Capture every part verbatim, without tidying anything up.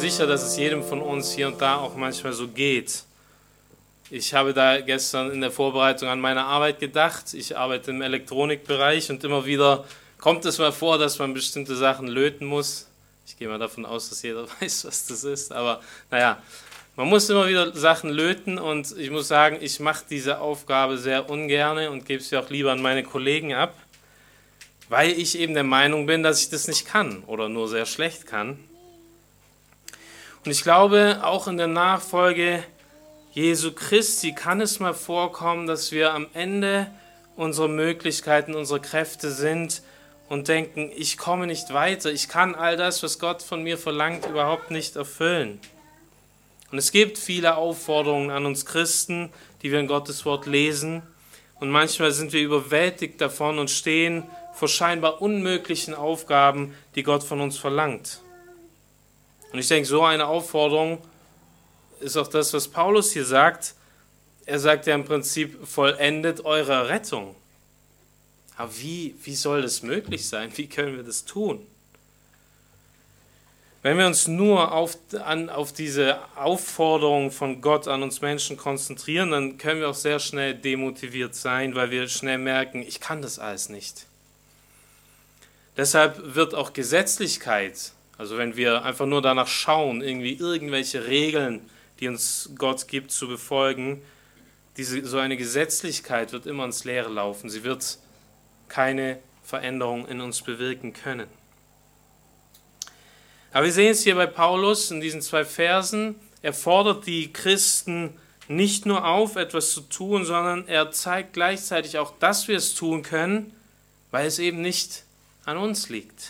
sicher, dass es jedem von uns hier und da auch manchmal so geht. Ich habe da gestern in der Vorbereitung an meine Arbeit gedacht. Ich arbeite im Elektronikbereich und immer wieder kommt es mal vor, dass man bestimmte Sachen löten muss. Ich gehe mal davon aus, dass jeder weiß, was das ist, aber naja, man muss immer wieder Sachen löten und ich muss sagen, ich mache diese Aufgabe sehr ungern und gebe sie auch lieber an meine Kollegen ab, weil ich eben der Meinung bin, dass ich das nicht kann oder nur sehr schlecht kann. Und ich glaube, auch in der Nachfolge Jesu Christi kann es mal vorkommen, dass wir am Ende unserer Möglichkeiten, unserer Kräfte sind und denken, ich komme nicht weiter, ich kann all das, was Gott von mir verlangt, überhaupt nicht erfüllen. Und es gibt viele Aufforderungen an uns Christen, die wir in Gottes Wort lesen. Und manchmal sind wir überwältigt davon und stehen vor scheinbar unmöglichen Aufgaben, die Gott von uns verlangt. Und ich denke, so eine Aufforderung ist auch das, was Paulus hier sagt. Er sagt ja im Prinzip, vollendet eure Rettung. Aber wie, wie soll das möglich sein? Wie können wir das tun? Wenn wir uns nur auf, an, auf diese Aufforderung von Gott an uns Menschen konzentrieren, dann können wir auch sehr schnell demotiviert sein, weil wir schnell merken, ich kann das alles nicht. Deshalb wird auch Gesetzlichkeit, also wenn wir einfach nur danach schauen, irgendwie irgendwelche Regeln, die uns Gott gibt, zu befolgen, diese, so eine Gesetzlichkeit wird immer ins Leere laufen. Sie wird keine Veränderung in uns bewirken können. Aber wir sehen es hier bei Paulus in diesen zwei Versen. Er fordert die Christen nicht nur auf, etwas zu tun, sondern er zeigt gleichzeitig auch, dass wir es tun können, weil es eben nicht an uns liegt.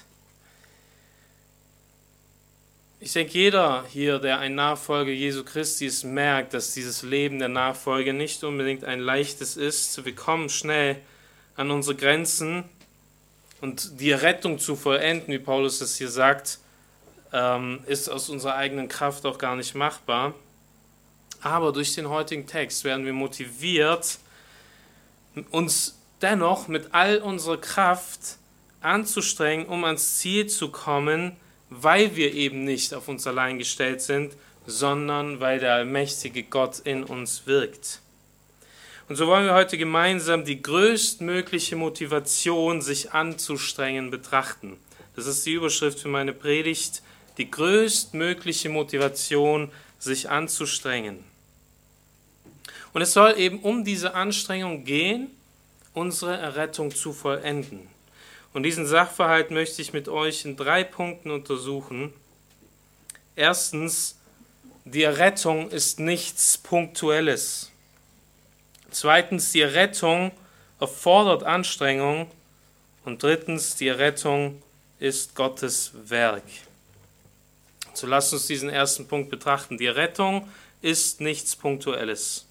Ich denke, jeder hier, der ein Nachfolger Jesu Christi ist, merkt, dass dieses Leben der Nachfolge nicht unbedingt ein leichtes ist. Wir kommen schnell an unsere Grenzen und die Rettung zu vollenden, wie Paulus es hier sagt, ist aus unserer eigenen Kraft auch gar nicht machbar. Aber durch den heutigen Text werden wir motiviert, uns dennoch mit all unserer Kraft anzustrengen, um ans Ziel zu kommen, weil wir eben nicht auf uns allein gestellt sind, sondern weil der allmächtige Gott in uns wirkt. Und so wollen wir heute gemeinsam die größtmögliche Motivation, sich anzustrengen, betrachten. Das ist die Überschrift für meine Predigt, die größtmögliche Motivation, sich anzustrengen. Und es soll eben um diese Anstrengung gehen, unsere Errettung zu vollenden. Und diesen Sachverhalt möchte ich mit euch in drei Punkten untersuchen. Erstens, die Errettung ist nichts Punktuelles. Zweitens, die Errettung erfordert Anstrengung. Und drittens, die Errettung ist Gottes Werk. So lasst uns diesen ersten Punkt betrachten. Die Errettung ist nichts Punktuelles.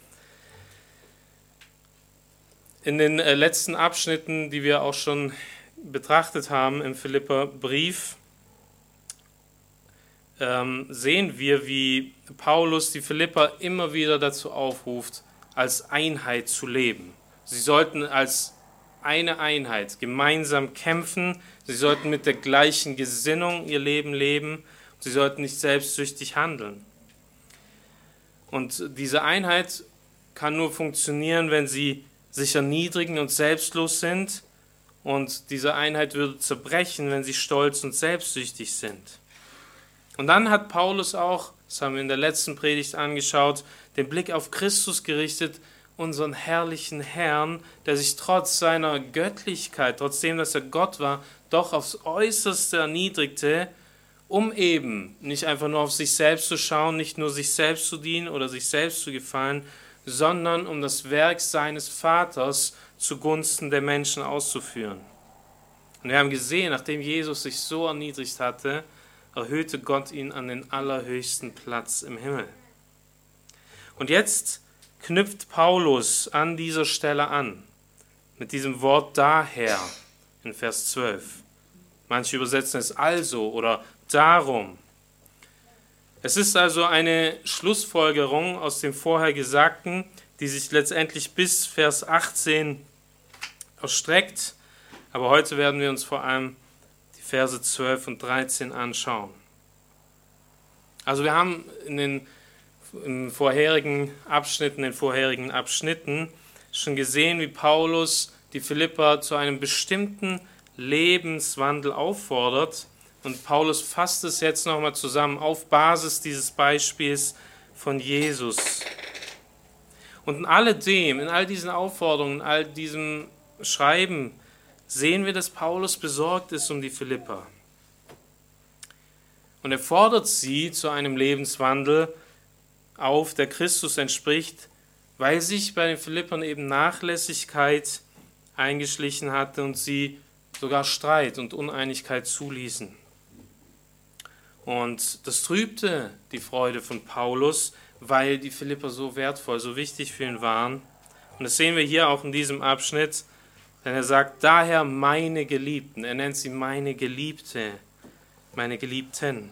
In den letzten Abschnitten, die wir auch schon betrachtet haben im Philipperbrief, ähm, sehen wir, wie Paulus die Philipper immer wieder dazu aufruft, als Einheit zu leben. Sie sollten als eine Einheit gemeinsam kämpfen, sie sollten mit der gleichen Gesinnung ihr Leben leben, sie sollten nicht selbstsüchtig handeln. Und diese Einheit kann nur funktionieren, wenn sie sich erniedrigen und selbstlos sind, und diese Einheit würde zerbrechen, wenn sie stolz und selbstsüchtig sind. Und dann hat Paulus auch, das haben wir in der letzten Predigt angeschaut, den Blick auf Christus gerichtet, unseren herrlichen Herrn, der sich trotz seiner Göttlichkeit, trotzdem, dass er Gott war, doch aufs Äußerste erniedrigte, um eben nicht einfach nur auf sich selbst zu schauen, nicht nur sich selbst zu dienen oder sich selbst zu gefallen, sondern um das Werk seines Vaters zugunsten der Menschen auszuführen. Und wir haben gesehen, nachdem Jesus sich so erniedrigt hatte, erhöhte Gott ihn an den allerhöchsten Platz im Himmel. Und jetzt knüpft Paulus an dieser Stelle an, mit diesem Wort daher in Vers zwölf. Manche übersetzen es also oder darum. Es ist also eine Schlussfolgerung aus dem vorher Gesagten, die sich letztendlich bis Vers achtzehn erstreckt. Aber heute werden wir uns vor allem die Verse zwölf und dreizehn anschauen. Also wir haben in den in vorherigen Abschnitten, in den vorherigen Abschnitten schon gesehen, wie Paulus die Philipper zu einem bestimmten Lebenswandel auffordert. Und Paulus fasst es jetzt nochmal zusammen auf Basis dieses Beispiels von Jesus. Und in alledem, in all diesen Aufforderungen, in all diesem Schreiben sehen wir, dass Paulus besorgt ist um die Philipper. Und er fordert sie zu einem Lebenswandel auf, der Christus entspricht, weil sich bei den Philippern eben Nachlässigkeit eingeschlichen hatte und sie sogar Streit und Uneinigkeit zuließen. Und das trübte die Freude von Paulus, weil die Philipper so wertvoll, so wichtig für ihn waren. Und das sehen wir hier auch in diesem Abschnitt, denn er sagt, daher meine Geliebten, er nennt sie meine Geliebte, meine Geliebten.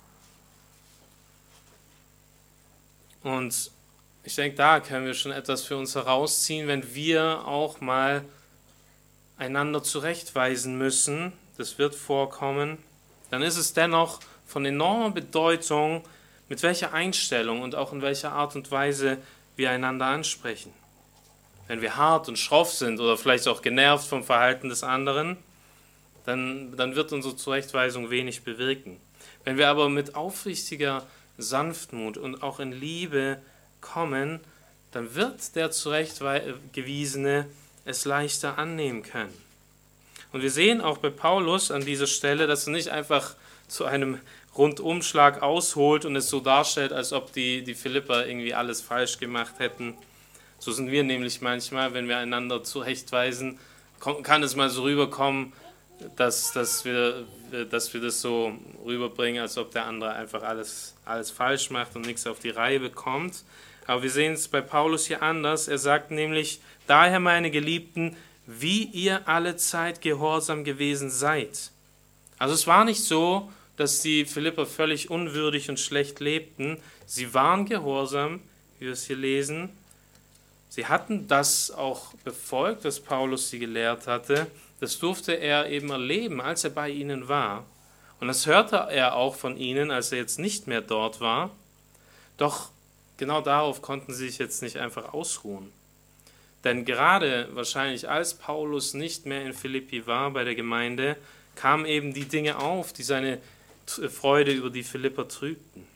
Und ich denke, da können wir schon etwas für uns herausziehen, wenn wir auch mal einander zurechtweisen müssen, das wird vorkommen, dann ist es dennoch von enormer Bedeutung, mit welcher Einstellung und auch in welcher Art und Weise wir einander ansprechen. Wenn wir hart und schroff sind oder vielleicht auch genervt vom Verhalten des anderen, dann, dann wird unsere Zurechtweisung wenig bewirken. Wenn wir aber mit aufrichtiger Sanftmut und auch in Liebe kommen, dann wird der Zurechtgewiesene es leichter annehmen können. Und wir sehen auch bei Paulus an dieser Stelle, dass er nicht einfach zu einem Rundumschlag ausholt und es so darstellt, als ob die, die Philipper irgendwie alles falsch gemacht hätten. So sind wir nämlich manchmal, wenn wir einander zurechtweisen, kann es mal so rüberkommen, dass, dass, wir, dass wir das so rüberbringen, als ob der andere einfach alles, alles falsch macht und nichts auf die Reihe bekommt. Aber wir sehen es bei Paulus hier anders. Er sagt nämlich, daher meine Geliebten, wie ihr alle Zeit gehorsam gewesen seid. Also es war nicht so, dass die Philipper völlig unwürdig und schlecht lebten. Sie waren gehorsam, wie wir es hier lesen. Sie hatten das auch befolgt, was Paulus sie gelehrt hatte. Das durfte er eben erleben, als er bei ihnen war. Und das hörte er auch von ihnen, als er jetzt nicht mehr dort war. Doch genau darauf konnten sie sich jetzt nicht einfach ausruhen. Denn gerade wahrscheinlich als Paulus nicht mehr in Philippi war bei der Gemeinde, kamen eben die Dinge auf, die seine Freude über die Philipper trübten.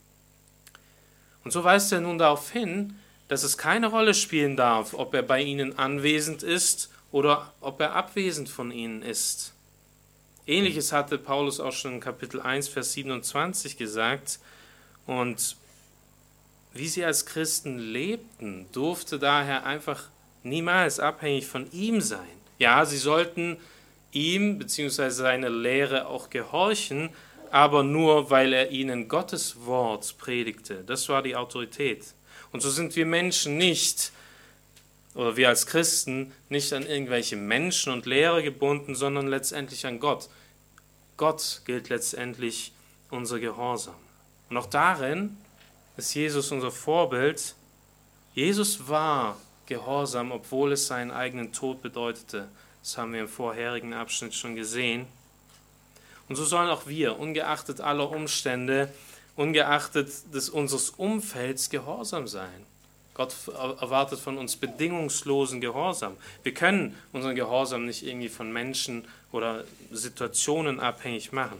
Und so weist er nun darauf hin, dass es keine Rolle spielen darf, ob er bei ihnen anwesend ist oder ob er abwesend von ihnen ist. Ähnliches hatte Paulus auch schon in Kapitel eins, Vers siebenundzwanzig gesagt. Und wie sie als Christen lebten, durfte daher einfach niemals abhängig von ihm sein. Ja, sie sollten ihm bzw. seiner Lehre auch gehorchen, aber nur, weil er ihnen Gottes Wort predigte. Das war die Autorität. Und so sind wir Menschen nicht, oder wir als Christen, nicht an irgendwelche Menschen und Lehrer gebunden, sondern letztendlich an Gott. Gott gilt letztendlich unser Gehorsam. Und auch darin ist Jesus unser Vorbild. Jesus war gehorsam, obwohl es seinen eigenen Tod bedeutete. Das haben wir im vorherigen Abschnitt schon gesehen. Und so sollen auch wir, ungeachtet aller Umstände, ungeachtet des unseres Umfelds, gehorsam sein. Gott erwartet von uns bedingungslosen Gehorsam. Wir können unseren Gehorsam nicht irgendwie von Menschen oder Situationen abhängig machen.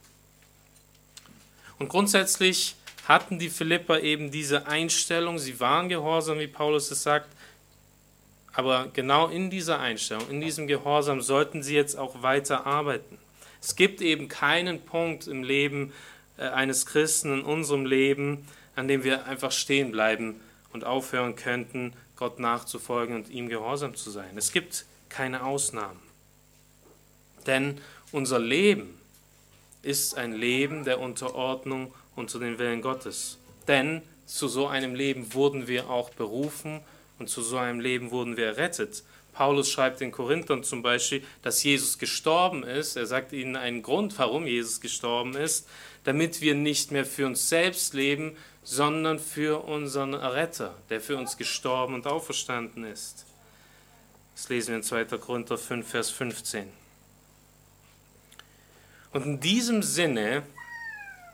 Und grundsätzlich hatten die Philipper eben diese Einstellung, sie waren gehorsam, wie Paulus es sagt, aber genau in dieser Einstellung, in diesem Gehorsam sollten sie jetzt auch weiter arbeiten. Es gibt eben keinen Punkt im Leben eines Christen, in unserem Leben, an dem wir einfach stehen bleiben und aufhören könnten, Gott nachzufolgen und ihm gehorsam zu sein. Es gibt keine Ausnahmen. Denn unser Leben ist ein Leben der Unterordnung unter den Willen Gottes. Denn zu so einem Leben wurden wir auch berufen und zu so einem Leben wurden wir errettet. Paulus schreibt den Korinthern zum Beispiel, dass Jesus gestorben ist. Er sagt ihnen einen Grund, warum Jesus gestorben ist, damit wir nicht mehr für uns selbst leben, sondern für unseren Erretter, der für uns gestorben und auferstanden ist. Das lesen wir in zweiter Korinther fünf, Vers fünfzehn. Und in diesem Sinne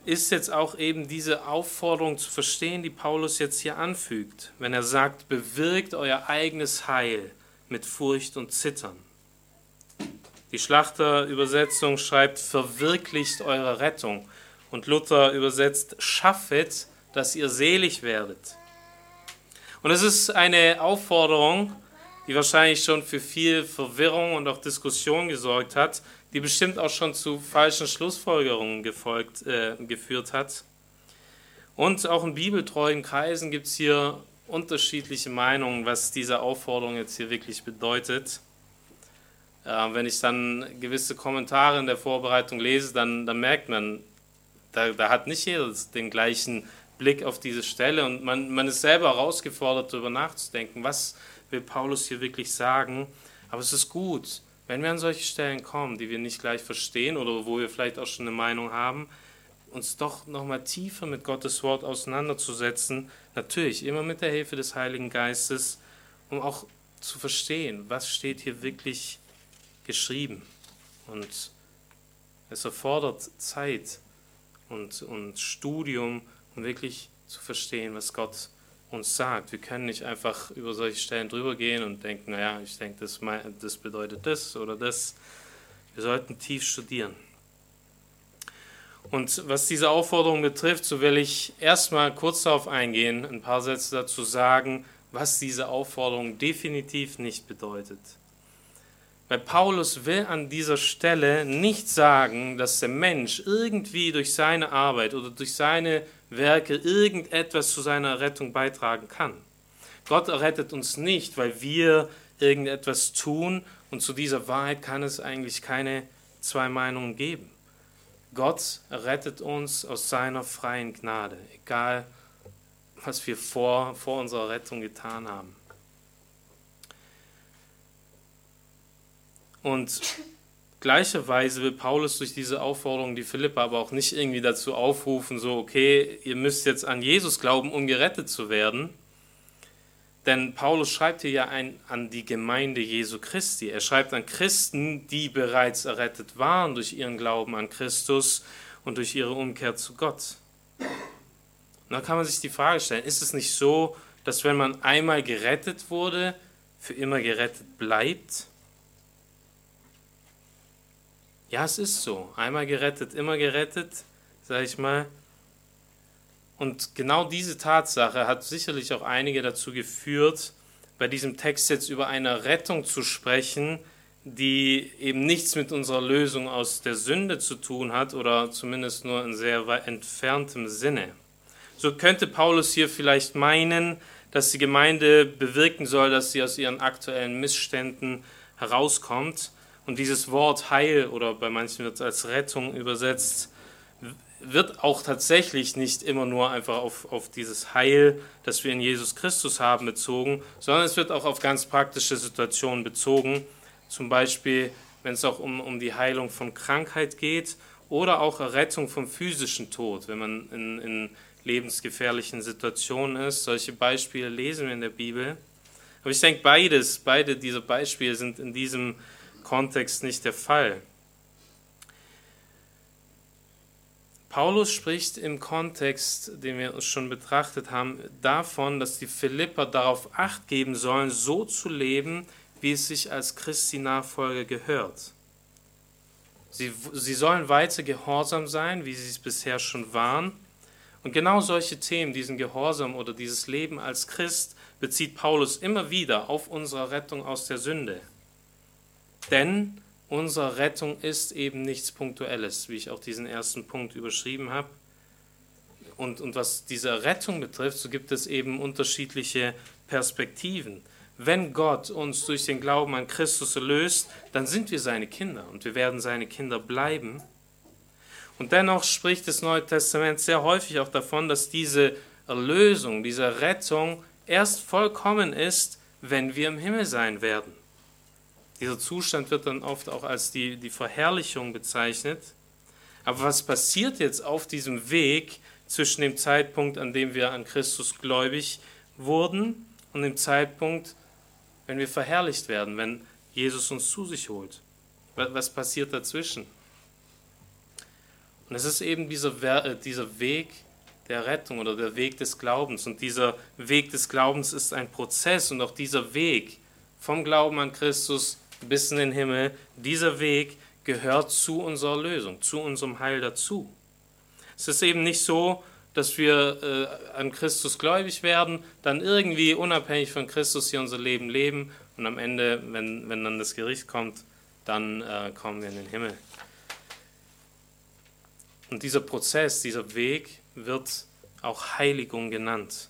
ist jetzt auch eben diese Aufforderung zu verstehen, die Paulus jetzt hier anfügt, wenn er sagt, bewirkt euer eigenes Heil mit Furcht und Zittern. Die Schlachter-Übersetzung schreibt, verwirklicht eure Rettung. Und Luther übersetzt, schaffet, dass ihr selig werdet. Und es ist eine Aufforderung, die wahrscheinlich schon für viel Verwirrung und auch Diskussion gesorgt hat, die bestimmt auch schon zu falschen Schlussfolgerungen gefolgt, äh, geführt hat. Und auch in bibeltreuen Kreisen gibt es hier unterschiedliche Meinungen, was diese Aufforderung jetzt hier wirklich bedeutet. Äh, wenn ich dann gewisse Kommentare in der Vorbereitung lese, dann, dann merkt man, da, da hat nicht jeder den gleichen Blick auf diese Stelle und man, man ist selber herausgefordert, darüber nachzudenken, was will Paulus hier wirklich sagen. Aber es ist gut, wenn wir an solche Stellen kommen, die wir nicht gleich verstehen oder wo wir vielleicht auch schon eine Meinung haben, uns doch nochmal tiefer mit Gottes Wort auseinanderzusetzen, natürlich immer mit der Hilfe des Heiligen Geistes, um auch zu verstehen, was steht hier wirklich geschrieben. Und es erfordert Zeit und, und Studium, um wirklich zu verstehen, was Gott uns sagt. Wir können nicht einfach über solche Stellen drüber gehen und denken, naja, ich denke, das, das bedeutet das oder das. Wir sollten tief studieren. Und was diese Aufforderung betrifft, so will ich erstmal kurz darauf eingehen, ein paar Sätze dazu sagen, was diese Aufforderung definitiv nicht bedeutet. Weil Paulus will an dieser Stelle nicht sagen, dass der Mensch irgendwie durch seine Arbeit oder durch seine Werke irgendetwas zu seiner Rettung beitragen kann. Gott errettet uns nicht, weil wir irgendetwas tun, und zu dieser Wahrheit kann es eigentlich keine zwei Meinungen geben. Gott errettet uns aus seiner freien Gnade, egal was wir vor, vor unserer Rettung getan haben. Und gleicherweise will Paulus durch diese Aufforderung die Philipper aber auch nicht irgendwie dazu aufrufen, so, okay, ihr müsst jetzt an Jesus glauben, um gerettet zu werden. Denn Paulus schreibt hier ja ein, an die Gemeinde Jesu Christi. Er schreibt an Christen, die bereits errettet waren durch ihren Glauben an Christus und durch ihre Umkehr zu Gott. Und da kann man sich die Frage stellen, ist es nicht so, dass wenn man einmal gerettet wurde, für immer gerettet bleibt? Ja, es ist so. Einmal gerettet, immer gerettet, sage ich mal. Und genau diese Tatsache hat sicherlich auch einige dazu geführt, bei diesem Text jetzt über eine Rettung zu sprechen, die eben nichts mit unserer Lösung aus der Sünde zu tun hat oder zumindest nur in sehr weit entferntem Sinne. So könnte Paulus hier vielleicht meinen, dass die Gemeinde bewirken soll, dass sie aus ihren aktuellen Missständen herauskommt. Und dieses Wort Heil, oder bei manchen wird es als Rettung übersetzt, wird auch tatsächlich nicht immer nur einfach auf, auf dieses Heil, das wir in Jesus Christus haben, bezogen, sondern es wird auch auf ganz praktische Situationen bezogen. Zum Beispiel, wenn es auch um, um die Heilung von Krankheit geht oder auch Rettung vom physischen Tod, wenn man in, in lebensgefährlichen Situationen ist. Solche Beispiele lesen wir in der Bibel. Aber ich denke, beides, beide diese Beispiele sind in diesem Kontext nicht der Fall. Paulus spricht im Kontext, den wir uns schon betrachtet haben, davon, dass die Philipper darauf Acht geben sollen, so zu leben, wie es sich als Christi-Nachfolger gehört. Sie, sie sollen weiter gehorsam sein, wie sie es bisher schon waren. Und genau solche Themen, diesen Gehorsam oder dieses Leben als Christ, bezieht Paulus immer wieder auf unsere Rettung aus der Sünde. Denn unsere Rettung ist eben nichts Punktuelles, wie ich auch diesen ersten Punkt überschrieben habe. Und, und was diese Rettung betrifft, so gibt es eben unterschiedliche Perspektiven. Wenn Gott uns durch den Glauben an Christus erlöst, dann sind wir seine Kinder und wir werden seine Kinder bleiben. Und dennoch spricht das Neue Testament sehr häufig auch davon, dass diese Erlösung, diese Rettung erst vollkommen ist, wenn wir im Himmel sein werden. Dieser Zustand wird dann oft auch als die, die Verherrlichung bezeichnet. Aber was passiert jetzt auf diesem Weg zwischen dem Zeitpunkt, an dem wir an Christus gläubig wurden, und dem Zeitpunkt, wenn wir verherrlicht werden, wenn Jesus uns zu sich holt? Was passiert dazwischen? Und es ist eben dieser, dieser Weg der Rettung oder der Weg des Glaubens. Und dieser Weg des Glaubens ist ein Prozess und auch dieser Weg vom Glauben an Christus bis in den Himmel, dieser Weg gehört zu unserer Lösung, zu unserem Heil dazu. Es ist eben nicht so, dass wir äh, an Christus gläubig werden, dann irgendwie unabhängig von Christus hier unser Leben leben und am Ende, wenn, wenn dann das Gericht kommt, dann äh, kommen wir in den Himmel. Und dieser Prozess, dieser Weg wird auch Heiligung genannt.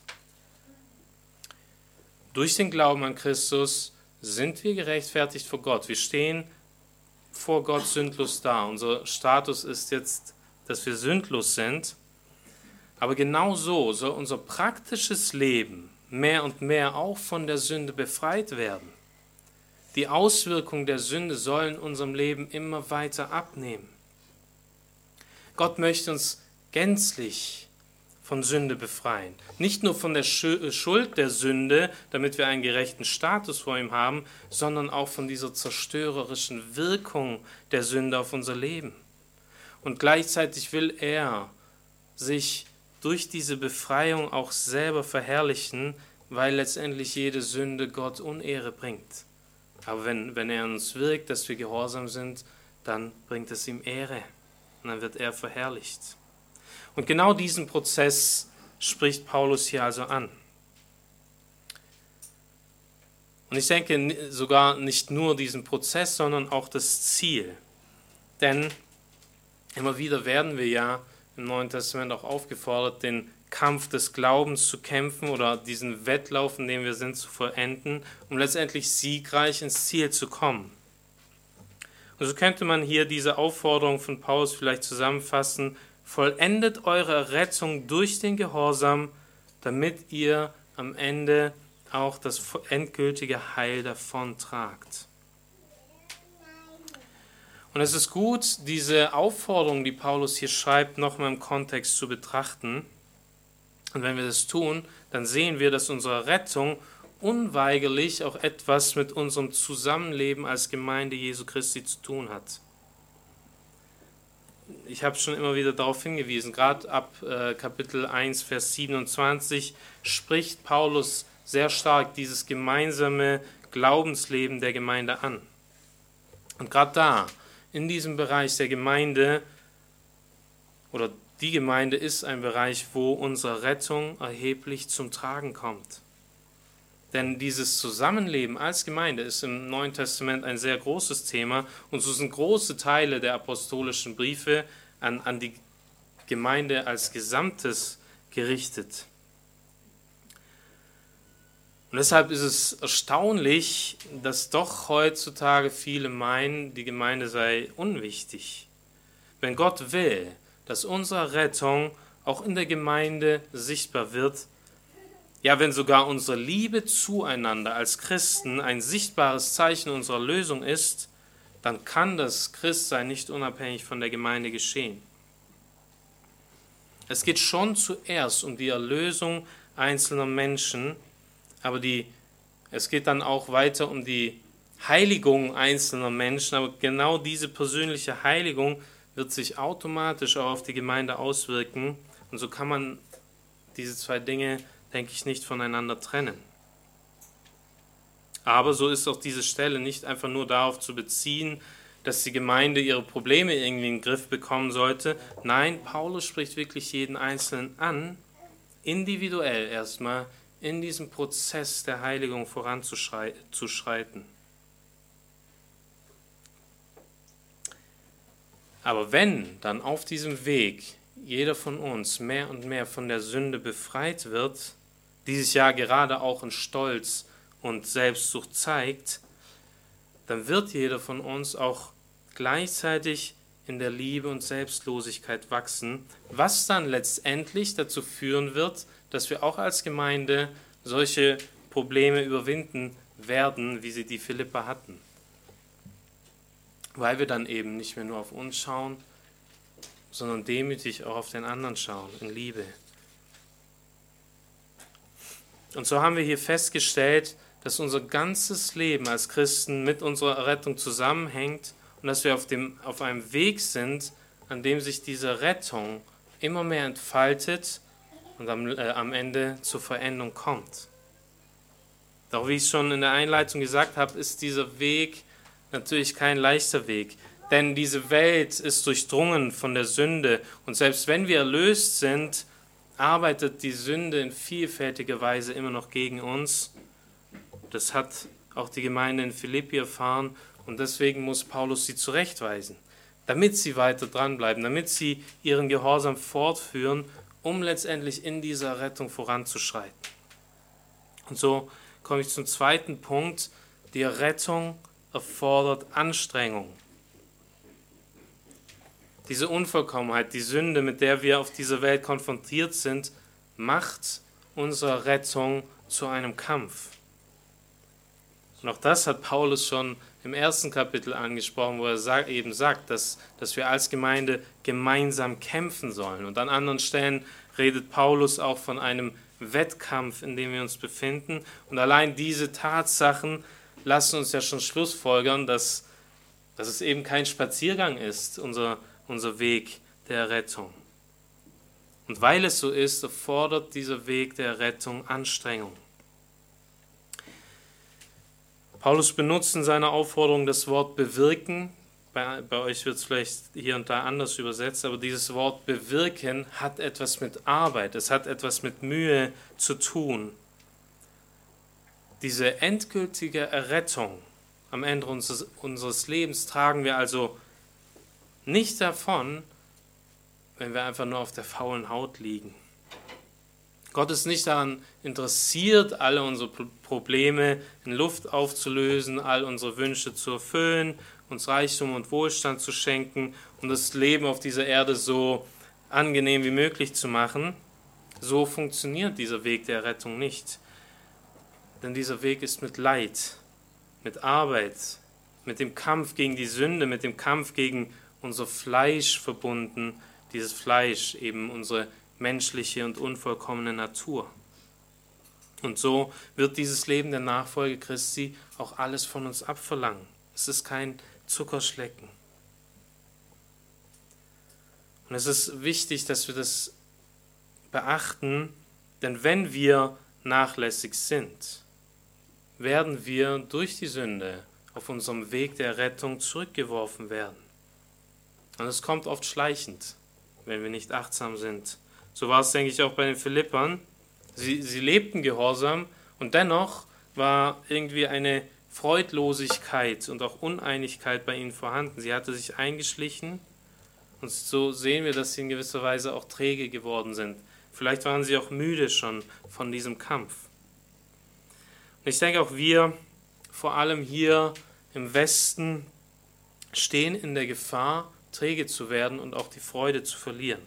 Durch den Glauben an Christus sind wir gerechtfertigt vor Gott. Wir stehen vor Gott sündlos da. Unser Status ist jetzt, dass wir sündlos sind. Aber genau so soll unser praktisches Leben mehr und mehr auch von der Sünde befreit werden. Die Auswirkungen der Sünde sollen in unserem Leben immer weiter abnehmen. Gott möchte uns gänzlich von Sünde befreien. Nicht nur von der Schuld der Sünde, damit wir einen gerechten Status vor ihm haben, sondern auch von dieser zerstörerischen Wirkung der Sünde auf unser Leben. Und gleichzeitig will er sich durch diese Befreiung auch selber verherrlichen, weil letztendlich jede Sünde Gott Unehre bringt. Aber wenn, wenn er uns wirkt, dass wir gehorsam sind, dann bringt es ihm Ehre und dann wird er verherrlicht. Und genau diesen Prozess spricht Paulus hier also an. Und ich denke sogar nicht nur diesen Prozess, sondern auch das Ziel. Denn immer wieder werden wir ja im Neuen Testament auch aufgefordert, den Kampf des Glaubens zu kämpfen oder diesen Wettlauf, in dem wir sind, zu vollenden, um letztendlich siegreich ins Ziel zu kommen. Und so könnte man hier diese Aufforderung von Paulus vielleicht zusammenfassen: Vollendet eure Rettung durch den Gehorsam, damit ihr am Ende auch das endgültige Heil davontragt. Und es ist gut, diese Aufforderung, die Paulus hier schreibt, nochmal im Kontext zu betrachten. Und wenn wir das tun, dann sehen wir, dass unsere Rettung unweigerlich auch etwas mit unserem Zusammenleben als Gemeinde Jesu Christi zu tun hat. Ich habe schon immer wieder darauf hingewiesen, gerade ab äh, Kapitel eins, Vers siebenundzwanzig spricht Paulus sehr stark dieses gemeinsame Glaubensleben der Gemeinde an. Und gerade da, in diesem Bereich der Gemeinde, oder die Gemeinde ist ein Bereich, wo unsere Rettung erheblich zum Tragen kommt. Denn dieses Zusammenleben als Gemeinde ist im Neuen Testament ein sehr großes Thema und so sind große Teile der apostolischen Briefe an, an die Gemeinde als Gesamtes gerichtet. Und deshalb ist es erstaunlich, dass doch heutzutage viele meinen, die Gemeinde sei unwichtig. Wenn Gott will, dass unsere Rettung auch in der Gemeinde sichtbar wird, ja, wenn sogar unsere Liebe zueinander als Christen ein sichtbares Zeichen unserer Lösung ist, dann kann das Christsein nicht unabhängig von der Gemeinde geschehen. Es geht schon zuerst um die Erlösung einzelner Menschen, aber die, es geht dann auch weiter um die Heiligung einzelner Menschen, aber genau diese persönliche Heiligung wird sich automatisch auch auf die Gemeinde auswirken und so kann man diese zwei Dinge, denke ich, nicht voneinander trennen. Aber so ist auch diese Stelle nicht einfach nur darauf zu beziehen, dass die Gemeinde ihre Probleme irgendwie in den Griff bekommen sollte. Nein, Paulus spricht wirklich jeden Einzelnen an, individuell erstmal in diesem Prozess der Heiligung voranzuschreiten. Aber wenn dann auf diesem Weg jeder von uns mehr und mehr von der Sünde befreit wird, die sich ja gerade auch in Stolz und Selbstsucht zeigt, dann wird jeder von uns auch gleichzeitig in der Liebe und Selbstlosigkeit wachsen, was dann letztendlich dazu führen wird, dass wir auch als Gemeinde solche Probleme überwinden werden, wie sie die Philipper hatten. Weil wir dann eben nicht mehr nur auf uns schauen, sondern demütig auch auf den anderen schauen, in Liebe. Und so haben wir hier festgestellt, dass unser ganzes Leben als Christen mit unserer Errettung zusammenhängt und dass wir auf, dem, auf einem Weg sind, an dem sich diese Rettung immer mehr entfaltet und am, äh, am Ende zur Veränderung kommt. Doch wie ich schon in der Einleitung gesagt habe, ist dieser Weg natürlich kein leichter Weg. Denn diese Welt ist durchdrungen von der Sünde. Und selbst wenn wir erlöst sind, arbeitet die Sünde in vielfältiger Weise immer noch gegen uns. Das hat auch die Gemeinde in Philippi erfahren. Und deswegen muss Paulus sie zurechtweisen, damit sie weiter dranbleiben, damit sie ihren Gehorsam fortführen, um letztendlich in dieser Rettung voranzuschreiten. Und so komme ich zum zweiten Punkt. Die Rettung erfordert Anstrengung. Diese Unvollkommenheit, die Sünde, mit der wir auf dieser Welt konfrontiert sind, macht unsere Rettung zu einem Kampf. Und auch das hat Paulus schon im ersten Kapitel angesprochen, wo er eben sagt, dass, dass wir als Gemeinde gemeinsam kämpfen sollen. Und an anderen Stellen redet Paulus auch von einem Wettkampf, in dem wir uns befinden. Und allein diese Tatsachen lassen uns ja schon schlussfolgern, dass, dass es eben kein Spaziergang ist, unser, unser Weg der Rettung. Und weil es so ist, erfordert dieser Weg der Rettung Anstrengung. Paulus benutzt in seiner Aufforderung das Wort bewirken. Bei, bei euch wird es vielleicht hier und da anders übersetzt, aber dieses Wort bewirken hat etwas mit Arbeit, es hat etwas mit Mühe zu tun. Diese endgültige Errettung am Ende unseres, unseres Lebens tragen wir also nicht davon, wenn wir einfach nur auf der faulen Haut liegen. Gott ist nicht daran interessiert, alle unsere Probleme in Luft aufzulösen, all unsere Wünsche zu erfüllen, uns Reichtum und Wohlstand zu schenken und das Leben auf dieser Erde so angenehm wie möglich zu machen. So funktioniert dieser Weg der Rettung nicht. Denn dieser Weg ist mit Leid, mit Arbeit, mit dem Kampf gegen die Sünde, mit dem Kampf gegen unser Fleisch verbunden. Dieses Fleisch, eben unsere menschliche und unvollkommene Natur. Und so wird dieses Leben der Nachfolge Christi auch alles von uns abverlangen. Es ist kein Zuckerschlecken. Und es ist wichtig, dass wir das beachten, denn wenn wir nachlässig sind, werden wir durch die Sünde auf unserem Weg der Rettung zurückgeworfen werden. Und es kommt oft schleichend, wenn wir nicht achtsam sind. So war es, denke ich, auch bei den Philippern. Sie, sie lebten gehorsam und dennoch war irgendwie eine Freudlosigkeit und auch Uneinigkeit bei ihnen vorhanden. Sie hatte sich eingeschlichen und so sehen wir, dass sie in gewisser Weise auch träge geworden sind. Vielleicht waren sie auch müde schon von diesem Kampf. Und ich denke auch wir, vor allem hier im Westen, stehen in der Gefahr, träge zu werden und auch die Freude zu verlieren.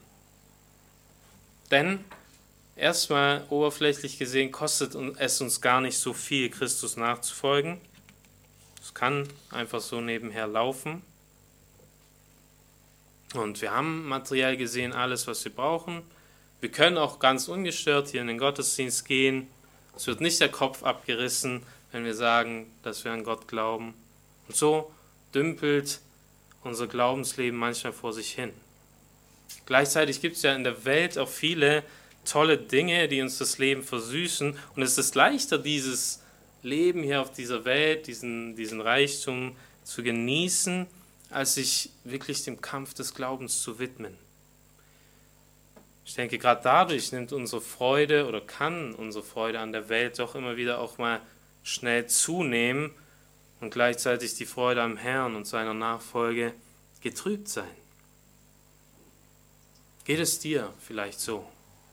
Denn erstmal oberflächlich gesehen kostet es uns gar nicht so viel, Christus nachzufolgen. Es kann einfach so nebenher laufen. Und wir haben materiell gesehen alles, was wir brauchen. Wir können auch ganz ungestört hier in den Gottesdienst gehen. Es wird nicht der Kopf abgerissen, wenn wir sagen, dass wir an Gott glauben. Und so dümpelt unser Glaubensleben manchmal vor sich hin. Gleichzeitig gibt es ja in der Welt auch viele tolle Dinge, die uns das Leben versüßen. Und es ist leichter, dieses Leben hier auf dieser Welt, diesen, diesen Reichtum zu genießen, als sich wirklich dem Kampf des Glaubens zu widmen. Ich denke, gerade dadurch nimmt unsere Freude oder kann unsere Freude an der Welt doch immer wieder auch mal schnell zunehmen und gleichzeitig die Freude am Herrn und seiner Nachfolge getrübt sein. Geht es dir vielleicht so?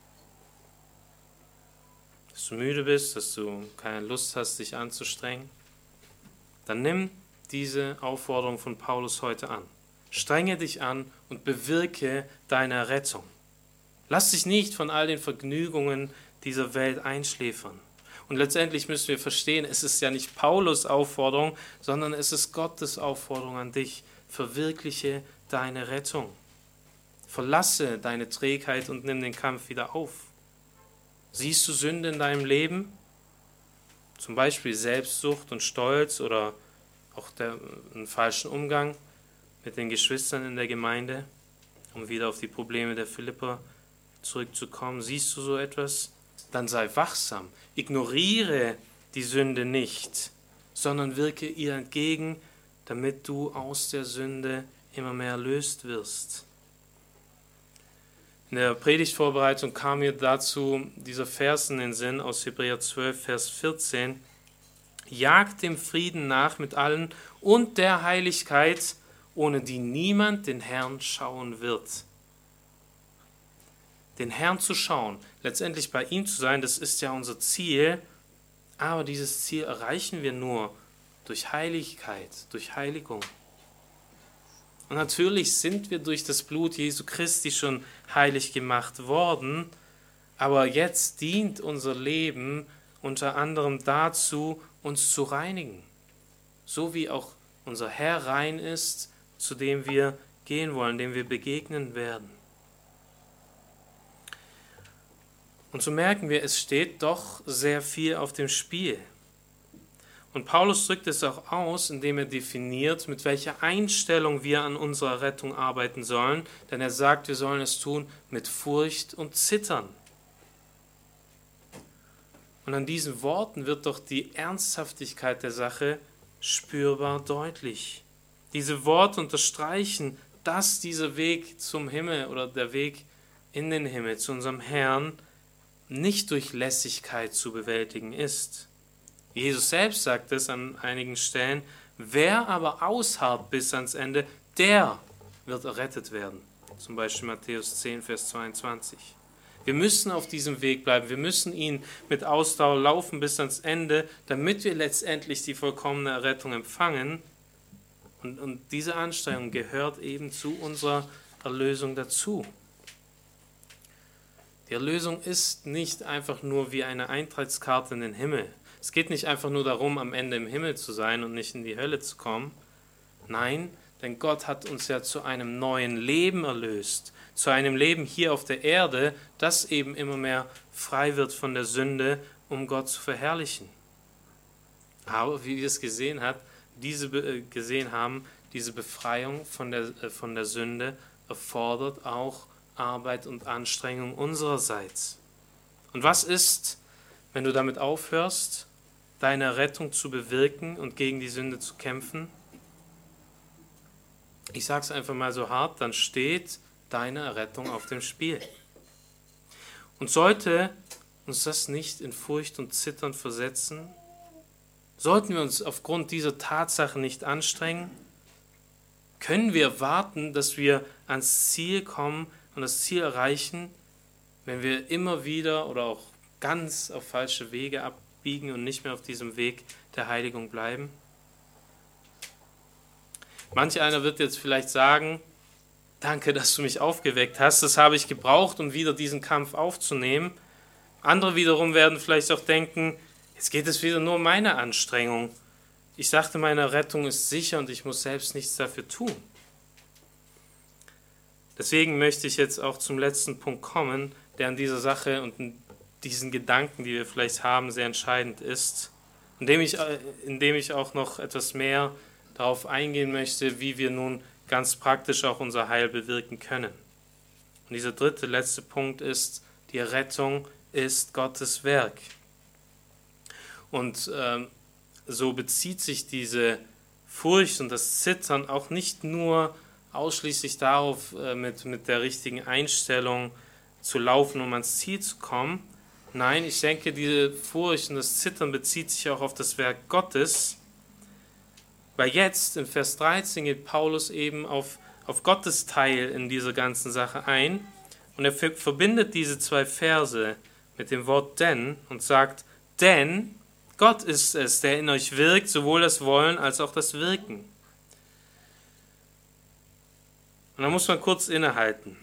Dass du müde bist, dass du keine Lust hast, dich anzustrengen? Dann nimm diese Aufforderung von Paulus heute an. Strenge dich an und bewirke deine Rettung. Lass dich nicht von all den Vergnügungen dieser Welt einschläfern. Und letztendlich müssen wir verstehen, es ist ja nicht Paulus' Aufforderung, sondern es ist Gottes Aufforderung an dich. Verwirkliche deine Rettung. Verlasse deine Trägheit und nimm den Kampf wieder auf. Siehst du Sünde in deinem Leben? Zum Beispiel Selbstsucht und Stolz oder auch der, einen falschen Umgang mit den Geschwistern in der Gemeinde? um wieder auf die Probleme der Philipper zurückzukommen. Siehst du so etwas? Dann sei wachsam. Ignoriere die Sünde nicht, sondern wirke ihr entgegen, damit du aus der Sünde immer mehr erlöst wirst. In der Predigtvorbereitung kam mir dazu dieser Vers in den Sinn aus Hebräer zwölf, Vers vierzehn. Jagt dem Frieden nach mit allen und der Heiligkeit, ohne die niemand den Herrn schauen wird. Den Herrn zu schauen, letztendlich bei ihm zu sein, das ist ja unser Ziel, aber dieses Ziel erreichen wir nur durch Heiligkeit, durch Heiligung. Und natürlich sind wir durch das Blut Jesu Christi schon heilig gemacht worden, aber jetzt dient unser Leben unter anderem dazu, uns zu reinigen, so wie auch unser Herr rein ist, zu dem wir gehen wollen, dem wir begegnen werden. Und so merken wir, es steht doch sehr viel auf dem Spiel. Und Paulus drückt es auch aus, indem er definiert, mit welcher Einstellung wir an unserer Rettung arbeiten sollen, denn er sagt, wir sollen es tun mit Furcht und Zittern. Und an diesen Worten wird doch die Ernsthaftigkeit der Sache spürbar deutlich. Diese Worte unterstreichen, dass dieser Weg zum Himmel oder der Weg in den Himmel zu unserem Herrn nicht durch Lässigkeit zu bewältigen ist. Jesus selbst sagt es an einigen Stellen, wer aber ausharrt bis ans Ende, der wird errettet werden. Zum Beispiel Matthäus zehn, Vers zweiundzwanzig. Wir müssen auf diesem Weg bleiben, wir müssen ihn mit Ausdauer laufen bis ans Ende, damit wir letztendlich die vollkommene Errettung empfangen. Und, und diese Anstrengung gehört eben zu unserer Erlösung dazu. Die Erlösung ist nicht einfach nur wie eine Eintrittskarte in den Himmel. Es geht nicht einfach nur darum, am Ende im Himmel zu sein und nicht in die Hölle zu kommen. Nein, denn Gott hat uns ja zu einem neuen Leben erlöst, zu einem Leben hier auf der Erde, das eben immer mehr frei wird von der Sünde, um Gott zu verherrlichen. Aber wie wir es gesehen, hat, diese, äh, gesehen haben, diese Befreiung von der, äh, von der Sünde erfordert auch Arbeit und Anstrengung unsererseits. Und was ist, wenn du damit aufhörst, deine Rettung zu bewirken und gegen die Sünde zu kämpfen? Ich sage es einfach mal so hart, dann steht deine Errettung auf dem Spiel. Und sollte uns das nicht in Furcht und Zittern versetzen? Sollten wir uns aufgrund dieser Tatsache nicht anstrengen? Können wir warten, dass wir ans Ziel kommen und das Ziel erreichen, wenn wir immer wieder oder auch ganz auf falsche Wege abbiegen und nicht mehr auf diesem Weg der Heiligung bleiben? Manch einer wird jetzt vielleicht sagen, danke, dass du mich aufgeweckt hast, das habe ich gebraucht, um wieder diesen Kampf aufzunehmen. Andere wiederum werden vielleicht auch denken, jetzt geht es wieder nur um meine Anstrengung. Ich dachte, meine Rettung ist sicher und ich muss selbst nichts dafür tun. Deswegen möchte ich jetzt auch zum letzten Punkt kommen, der an dieser Sache und in diesen Gedanken, die wir vielleicht haben, sehr entscheidend ist, indem ich, indem ich auch noch etwas mehr darauf eingehen möchte, wie wir nun ganz praktisch auch unser Heil bewirken können. Und dieser dritte, letzte Punkt ist, die Rettung ist Gottes Werk. Und ähm, so bezieht sich diese Furcht und das Zittern auch nicht nur ausschließlich darauf, äh, mit, mit der richtigen Einstellung zu laufen, um ans Ziel zu kommen. Nein, ich denke, diese Furcht und das Zittern bezieht sich auch auf das Werk Gottes, weil jetzt in Vers dreizehn geht Paulus eben auf, auf Gottes Teil in dieser ganzen Sache ein und er verbindet diese zwei Verse mit dem Wort denn und sagt, denn Gott ist es, der in euch wirkt, sowohl das Wollen als auch das Wirken. Und da muss man kurz innehalten.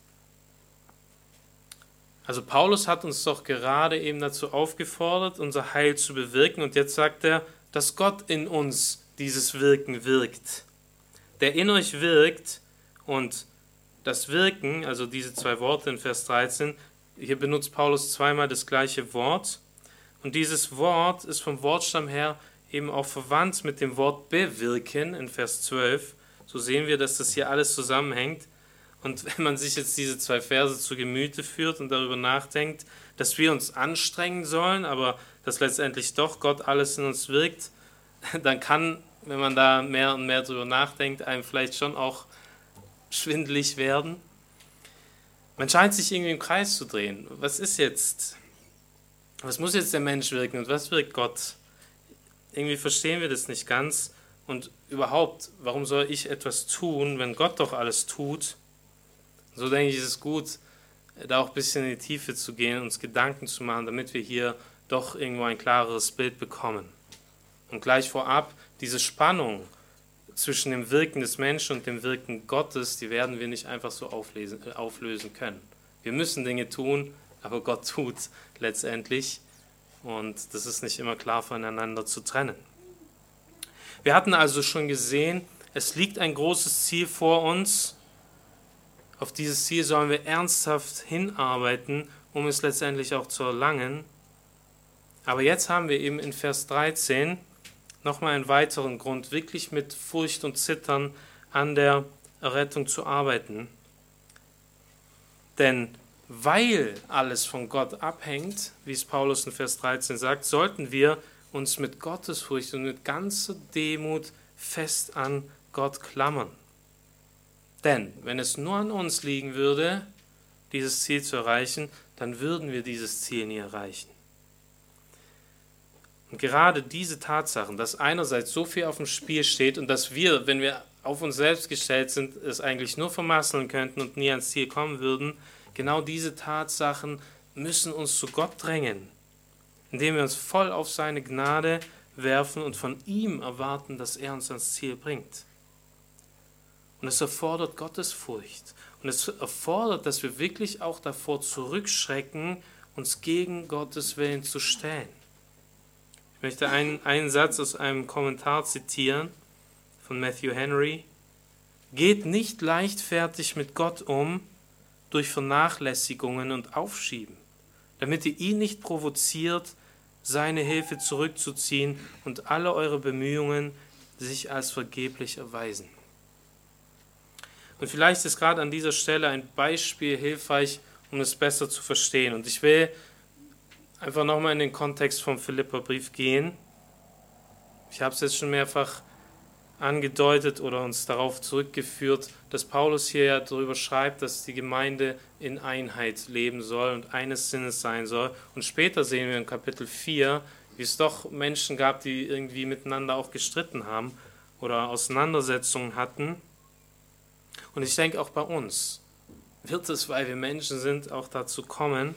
Also Paulus hat uns doch gerade eben dazu aufgefordert, unser Heil zu bewirken und jetzt sagt er, dass Gott in uns dieses Wirken wirkt. Der in euch wirkt und das Wirken, also diese zwei Worte in Vers dreizehn, hier benutzt Paulus zweimal das gleiche Wort und dieses Wort ist vom Wortstamm her eben auch verwandt mit dem Wort bewirken in Vers zwölf. So sehen wir, dass das hier alles zusammenhängt Und wenn man sich jetzt diese zwei Verse zu Gemüte führt und darüber nachdenkt, dass wir uns anstrengen sollen, aber dass letztendlich doch Gott alles in uns wirkt, dann kann, wenn man da mehr und mehr drüber nachdenkt, einem vielleicht schon auch schwindelig werden. Man scheint sich irgendwie im Kreis zu drehen. Was ist jetzt? Was muss jetzt der Mensch wirken und was wirkt Gott? Irgendwie verstehen wir das nicht ganz. Und überhaupt, warum soll ich etwas tun, wenn Gott doch alles tut? So denke ich, ist es gut, da auch ein bisschen in die Tiefe zu gehen, uns Gedanken zu machen, damit wir hier doch irgendwo ein klareres Bild bekommen. Und gleich vorab, diese Spannung zwischen dem Wirken des Menschen und dem Wirken Gottes, die werden wir nicht einfach so auflesen, äh, auflösen können. Wir müssen Dinge tun, aber Gott tut letztendlich. Und das ist nicht immer klar voneinander zu trennen. Wir hatten also schon gesehen, es liegt ein großes Ziel vor uns. Auf dieses Ziel sollen wir ernsthaft hinarbeiten, um es letztendlich auch zu erlangen. Aber jetzt haben wir eben in Vers dreizehn nochmal einen weiteren Grund, wirklich mit Furcht und Zittern an der Errettung zu arbeiten. Denn weil alles von Gott abhängt, wie es Paulus in Vers dreizehn sagt, sollten wir uns mit Gottesfurcht und mit ganzer Demut fest an Gott klammern. Denn wenn es nur an uns liegen würde, dieses Ziel zu erreichen, dann würden wir dieses Ziel nie erreichen. Und gerade diese Tatsachen, dass einerseits so viel auf dem Spiel steht und dass wir, wenn wir auf uns selbst gestellt sind, es eigentlich nur vermasseln könnten und nie ans Ziel kommen würden, genau diese Tatsachen müssen uns zu Gott drängen, indem wir uns voll auf seine Gnade werfen und von ihm erwarten, dass er uns ans Ziel bringt. Und es erfordert Gottesfurcht. Und es erfordert, dass wir wirklich auch davor zurückschrecken, uns gegen Gottes Willen zu stellen. Ich möchte einen, einen Satz aus einem Kommentar zitieren von Matthew Henry. Geht nicht leichtfertig mit Gott um durch Vernachlässigungen und Aufschieben, damit ihr ihn nicht provoziert, seine Hilfe zurückzuziehen und alle eure Bemühungen sich als vergeblich erweisen. Und vielleicht ist gerade an dieser Stelle ein Beispiel hilfreich, um es besser zu verstehen. Und ich will einfach nochmal in den Kontext vom Philipperbrief gehen. Ich habe es jetzt schon mehrfach angedeutet oder uns darauf zurückgeführt, dass Paulus hier ja darüber schreibt, dass die Gemeinde in Einheit leben soll und eines Sinnes sein soll. Und später sehen wir in Kapitel vier, wie es doch Menschen gab, die irgendwie miteinander auch gestritten haben oder Auseinandersetzungen hatten. Und ich denke, auch bei uns wird es, weil wir Menschen sind, auch dazu kommen.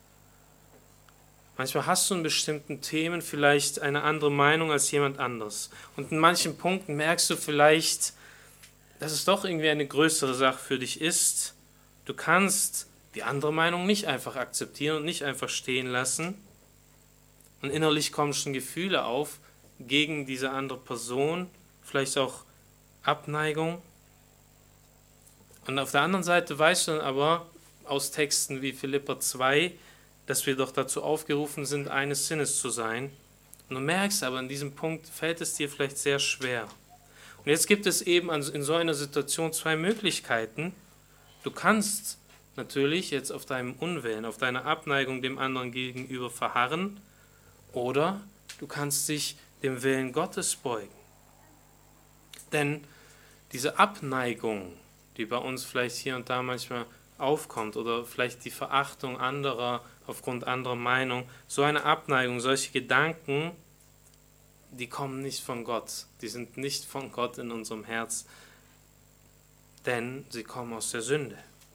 Manchmal hast du in bestimmten Themen vielleicht eine andere Meinung als jemand anderes. Und in manchen Punkten merkst du vielleicht, dass es doch irgendwie eine größere Sache für dich ist. Du kannst die andere Meinung nicht einfach akzeptieren und nicht einfach stehen lassen. Und innerlich kommen schon Gefühle auf gegen diese andere Person, vielleicht auch Abneigung. Und auf der anderen Seite weißt du dann aber aus Texten wie Philipper zwei, dass wir doch dazu aufgerufen sind, eines Sinnes zu sein. Und du merkst aber, an diesem Punkt fällt es dir vielleicht sehr schwer. Und jetzt gibt es eben in so einer Situation zwei Möglichkeiten. Du kannst natürlich jetzt auf deinem Unwillen, auf deiner Abneigung dem anderen gegenüber verharren, oder du kannst dich dem Willen Gottes beugen. Denn diese Abneigung, die bei uns vielleicht hier und da manchmal aufkommt, oder vielleicht die Verachtung anderer aufgrund anderer Meinung, so eine Abneigung, solche Gedanken, die kommen nicht von Gott. Die sind nicht von Gott in unserem Herz, denn sie kommen aus der Sünde.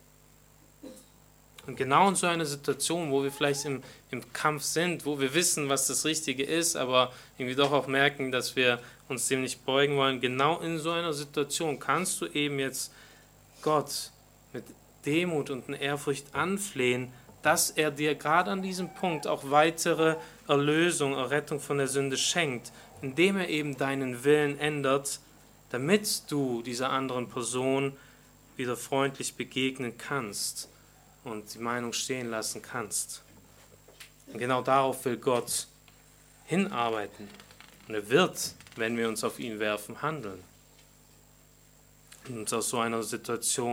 Und genau in so einer Situation, wo wir vielleicht im, im Kampf sind, wo wir wissen, was das Richtige ist, aber irgendwie doch auch merken, dass wir uns dem nicht beugen wollen, genau in so einer Situation kannst du eben jetzt Gott mit Demut und in Ehrfurcht anflehen, dass er dir gerade an diesem Punkt auch weitere Erlösung, Errettung von der Sünde schenkt, indem er eben deinen Willen ändert, damit du dieser anderen Person wieder freundlich begegnen kannst und die Meinung stehen lassen kannst. Und genau darauf will Gott hinarbeiten. Und er wird, wenn wir uns auf ihn werfen, handeln und uns aus so einer Situation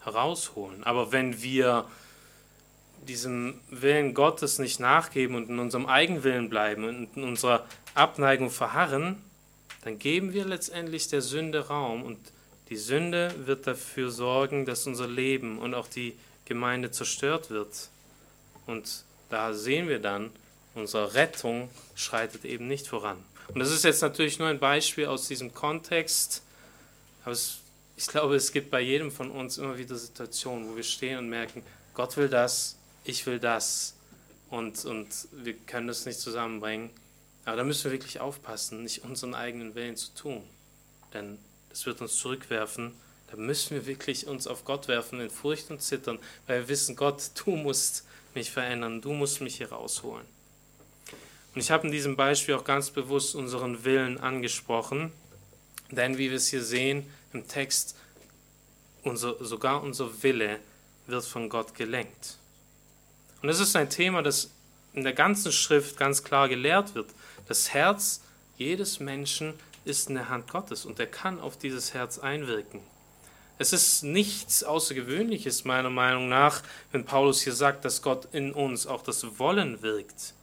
herausholen. Aber wenn wir diesem Willen Gottes nicht nachgeben und in unserem Eigenwillen bleiben und in unserer Abneigung verharren, dann geben wir letztendlich der Sünde Raum und die Sünde wird dafür sorgen, dass unser Leben und auch die Gemeinde zerstört wird. Und da sehen wir dann, unsere Rettung schreitet eben nicht voran. Und das ist jetzt natürlich nur ein Beispiel aus diesem Kontext, aber es, ich glaube, es gibt bei jedem von uns immer wieder Situationen, wo wir stehen und merken, Gott will das, ich will das und, und wir können das nicht zusammenbringen. Aber da müssen wir wirklich aufpassen, nicht unseren eigenen Willen zu tun, denn das wird uns zurückwerfen. Da müssen wir wirklich uns auf Gott werfen in Furcht und Zittern, weil wir wissen, Gott, du musst mich verändern, du musst mich hier rausholen. Und ich habe in diesem Beispiel auch ganz bewusst unseren Willen angesprochen, denn wie wir es hier sehen im Text, unser, sogar unser Wille wird von Gott gelenkt. Und das ist ein Thema, das in der ganzen Schrift ganz klar gelehrt wird. Das Herz jedes Menschen ist in der Hand Gottes und er kann auf dieses Herz einwirken. Es ist nichts Außergewöhnliches, meiner Meinung nach, wenn Paulus hier sagt, dass Gott in uns auch das Wollen wirkt.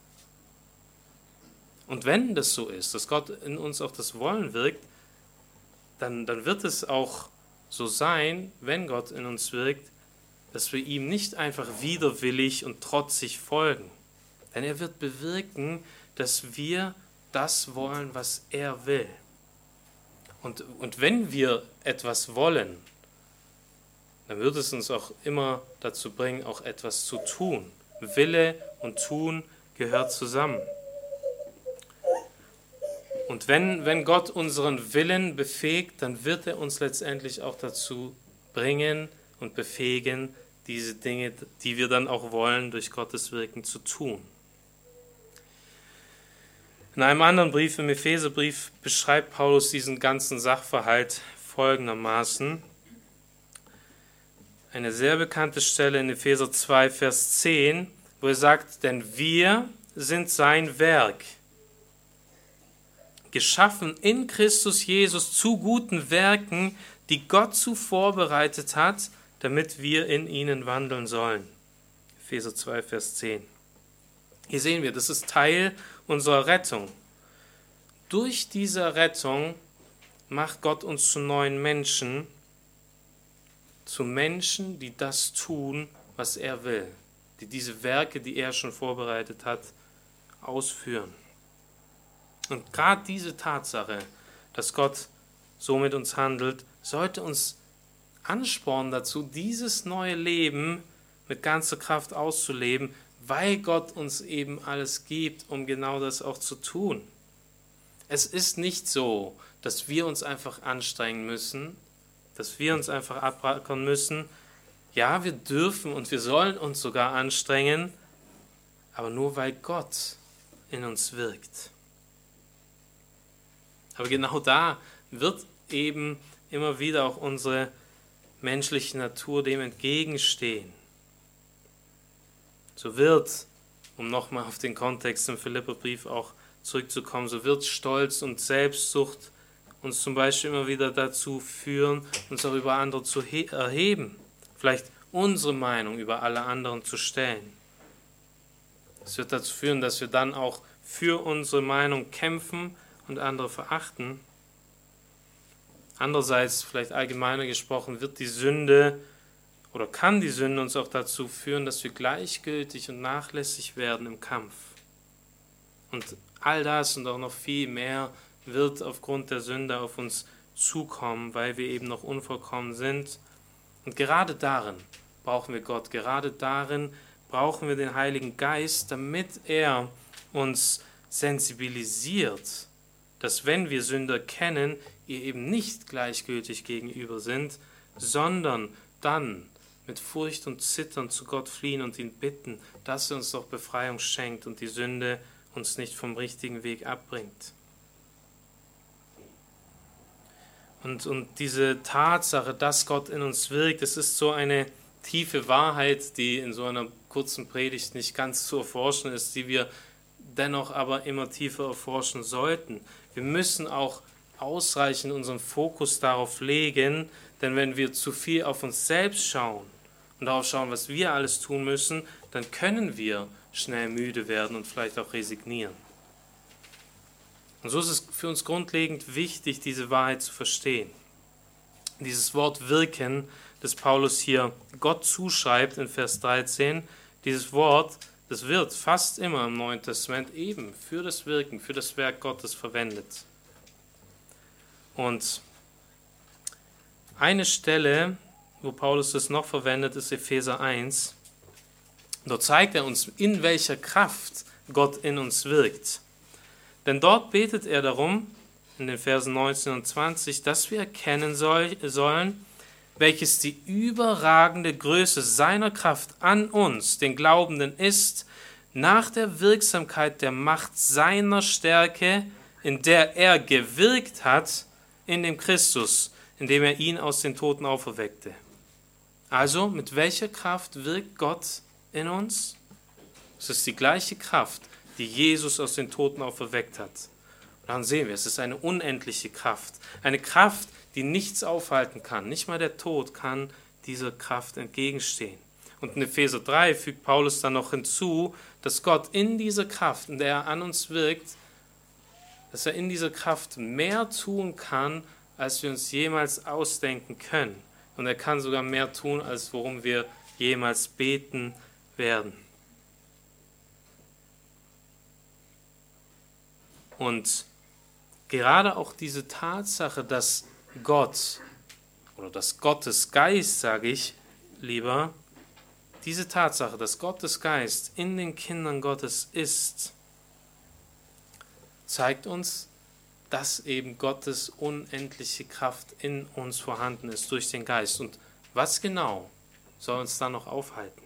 Und wenn das so ist, dass Gott in uns auch das Wollen wirkt, dann, dann wird es auch so sein, wenn Gott in uns wirkt, dass wir ihm nicht einfach widerwillig und trotzig folgen. Denn er wird bewirken, dass wir das wollen, was er will. Und, und wenn wir etwas wollen, dann wird es uns auch immer dazu bringen, auch etwas zu tun. Wille und Tun gehört zusammen. Und wenn, wenn Gott unseren Willen befähigt, dann wird er uns letztendlich auch dazu bringen und befähigen, diese Dinge, die wir dann auch wollen, durch Gottes Wirken zu tun. In einem anderen Brief, im Epheserbrief, beschreibt Paulus diesen ganzen Sachverhalt folgendermaßen. Eine sehr bekannte Stelle in Epheser zwei, Vers zehn, wo er sagt, denn wir sind sein Werk, geschaffen in Christus Jesus zu guten Werken, die Gott zuvor bereitet hat, damit wir in ihnen wandeln sollen. Epheser zwei, Vers zehn. Hier sehen wir, das ist Teil unserer Rettung. Durch diese Rettung macht Gott uns zu neuen Menschen, zu Menschen, die das tun, was er will, die diese Werke, die er schon vorbereitet hat, ausführen. Und gerade diese Tatsache, dass Gott so mit uns handelt, sollte uns anspornen dazu, dieses neue Leben mit ganzer Kraft auszuleben, weil Gott uns eben alles gibt, um genau das auch zu tun. Es ist nicht so, dass wir uns einfach anstrengen müssen, dass wir uns einfach abrackern müssen. Ja, wir dürfen und wir sollen uns sogar anstrengen, aber nur weil Gott in uns wirkt. Aber genau da wird eben immer wieder auch unsere menschliche Natur dem entgegenstehen. So wird, um nochmal auf den Kontext im Philipperbrief auch zurückzukommen, so wird Stolz und Selbstsucht uns zum Beispiel immer wieder dazu führen, uns auch über andere zu erheben, vielleicht unsere Meinung über alle anderen zu stellen. Es wird dazu führen, dass wir dann auch für unsere Meinung kämpfen und andere verachten. Andererseits, vielleicht allgemeiner gesprochen, wird die Sünde oder kann die Sünde uns auch dazu führen, dass wir gleichgültig und nachlässig werden im Kampf. Und all das und auch noch viel mehr wird aufgrund der Sünde auf uns zukommen, weil wir eben noch unvollkommen sind. Und gerade darin brauchen wir Gott, gerade darin brauchen wir den Heiligen Geist, damit er uns sensibilisiert, dass wenn wir Sünder kennen, ihr eben nicht gleichgültig gegenüber sind, sondern dann mit Furcht und Zittern zu Gott fliehen und ihn bitten, dass er uns doch Befreiung schenkt und die Sünde uns nicht vom richtigen Weg abbringt. Und, und diese Tatsache, dass Gott in uns wirkt, es ist so eine tiefe Wahrheit, die in so einer kurzen Predigt nicht ganz zu erforschen ist, die wir dennoch aber immer tiefer erforschen sollten. Wir müssen auch ausreichend unseren Fokus darauf legen, denn wenn wir zu viel auf uns selbst schauen und darauf schauen, was wir alles tun müssen, dann können wir schnell müde werden und vielleicht auch resignieren. Und so ist es für uns grundlegend wichtig, diese Wahrheit zu verstehen. Dieses Wort wirken, das Paulus hier Gott zuschreibt in Vers dreizehn, dieses Wort, das wird fast immer im Neuen Testament eben für das Wirken, für das Werk Gottes verwendet. Und eine Stelle, wo Paulus das noch verwendet, ist Epheser eins. Dort zeigt er uns, in welcher Kraft Gott in uns wirkt. Denn dort betet er darum, in den Versen neunzehn und zwanzig, dass wir erkennen soll, sollen, welches die überragende Größe seiner Kraft an uns, den Glaubenden, ist, nach der Wirksamkeit der Macht seiner Stärke, in der er gewirkt hat, in dem Christus, indem er ihn aus den Toten auferweckte. Also, mit welcher Kraft wirkt Gott in uns? Es ist die gleiche Kraft, die Jesus aus den Toten auferweckt hat. Und dann sehen wir, es ist eine unendliche Kraft. Eine Kraft, die nichts aufhalten kann. Nicht mal der Tod kann dieser Kraft entgegenstehen. Und in Epheser drei fügt Paulus dann noch hinzu, dass Gott in dieser Kraft, in der er an uns wirkt, dass er in dieser Kraft mehr tun kann, als wir uns jemals ausdenken können. Und er kann sogar mehr tun, als worum wir jemals beten werden. Und gerade auch diese Tatsache, dass Gott, oder dass Gottes Geist, sage ich lieber, diese Tatsache, dass Gottes Geist in den Kindern Gottes ist, zeigt uns, dass eben Gottes unendliche Kraft in uns vorhanden ist durch den Geist. Und was genau soll uns da noch aufhalten?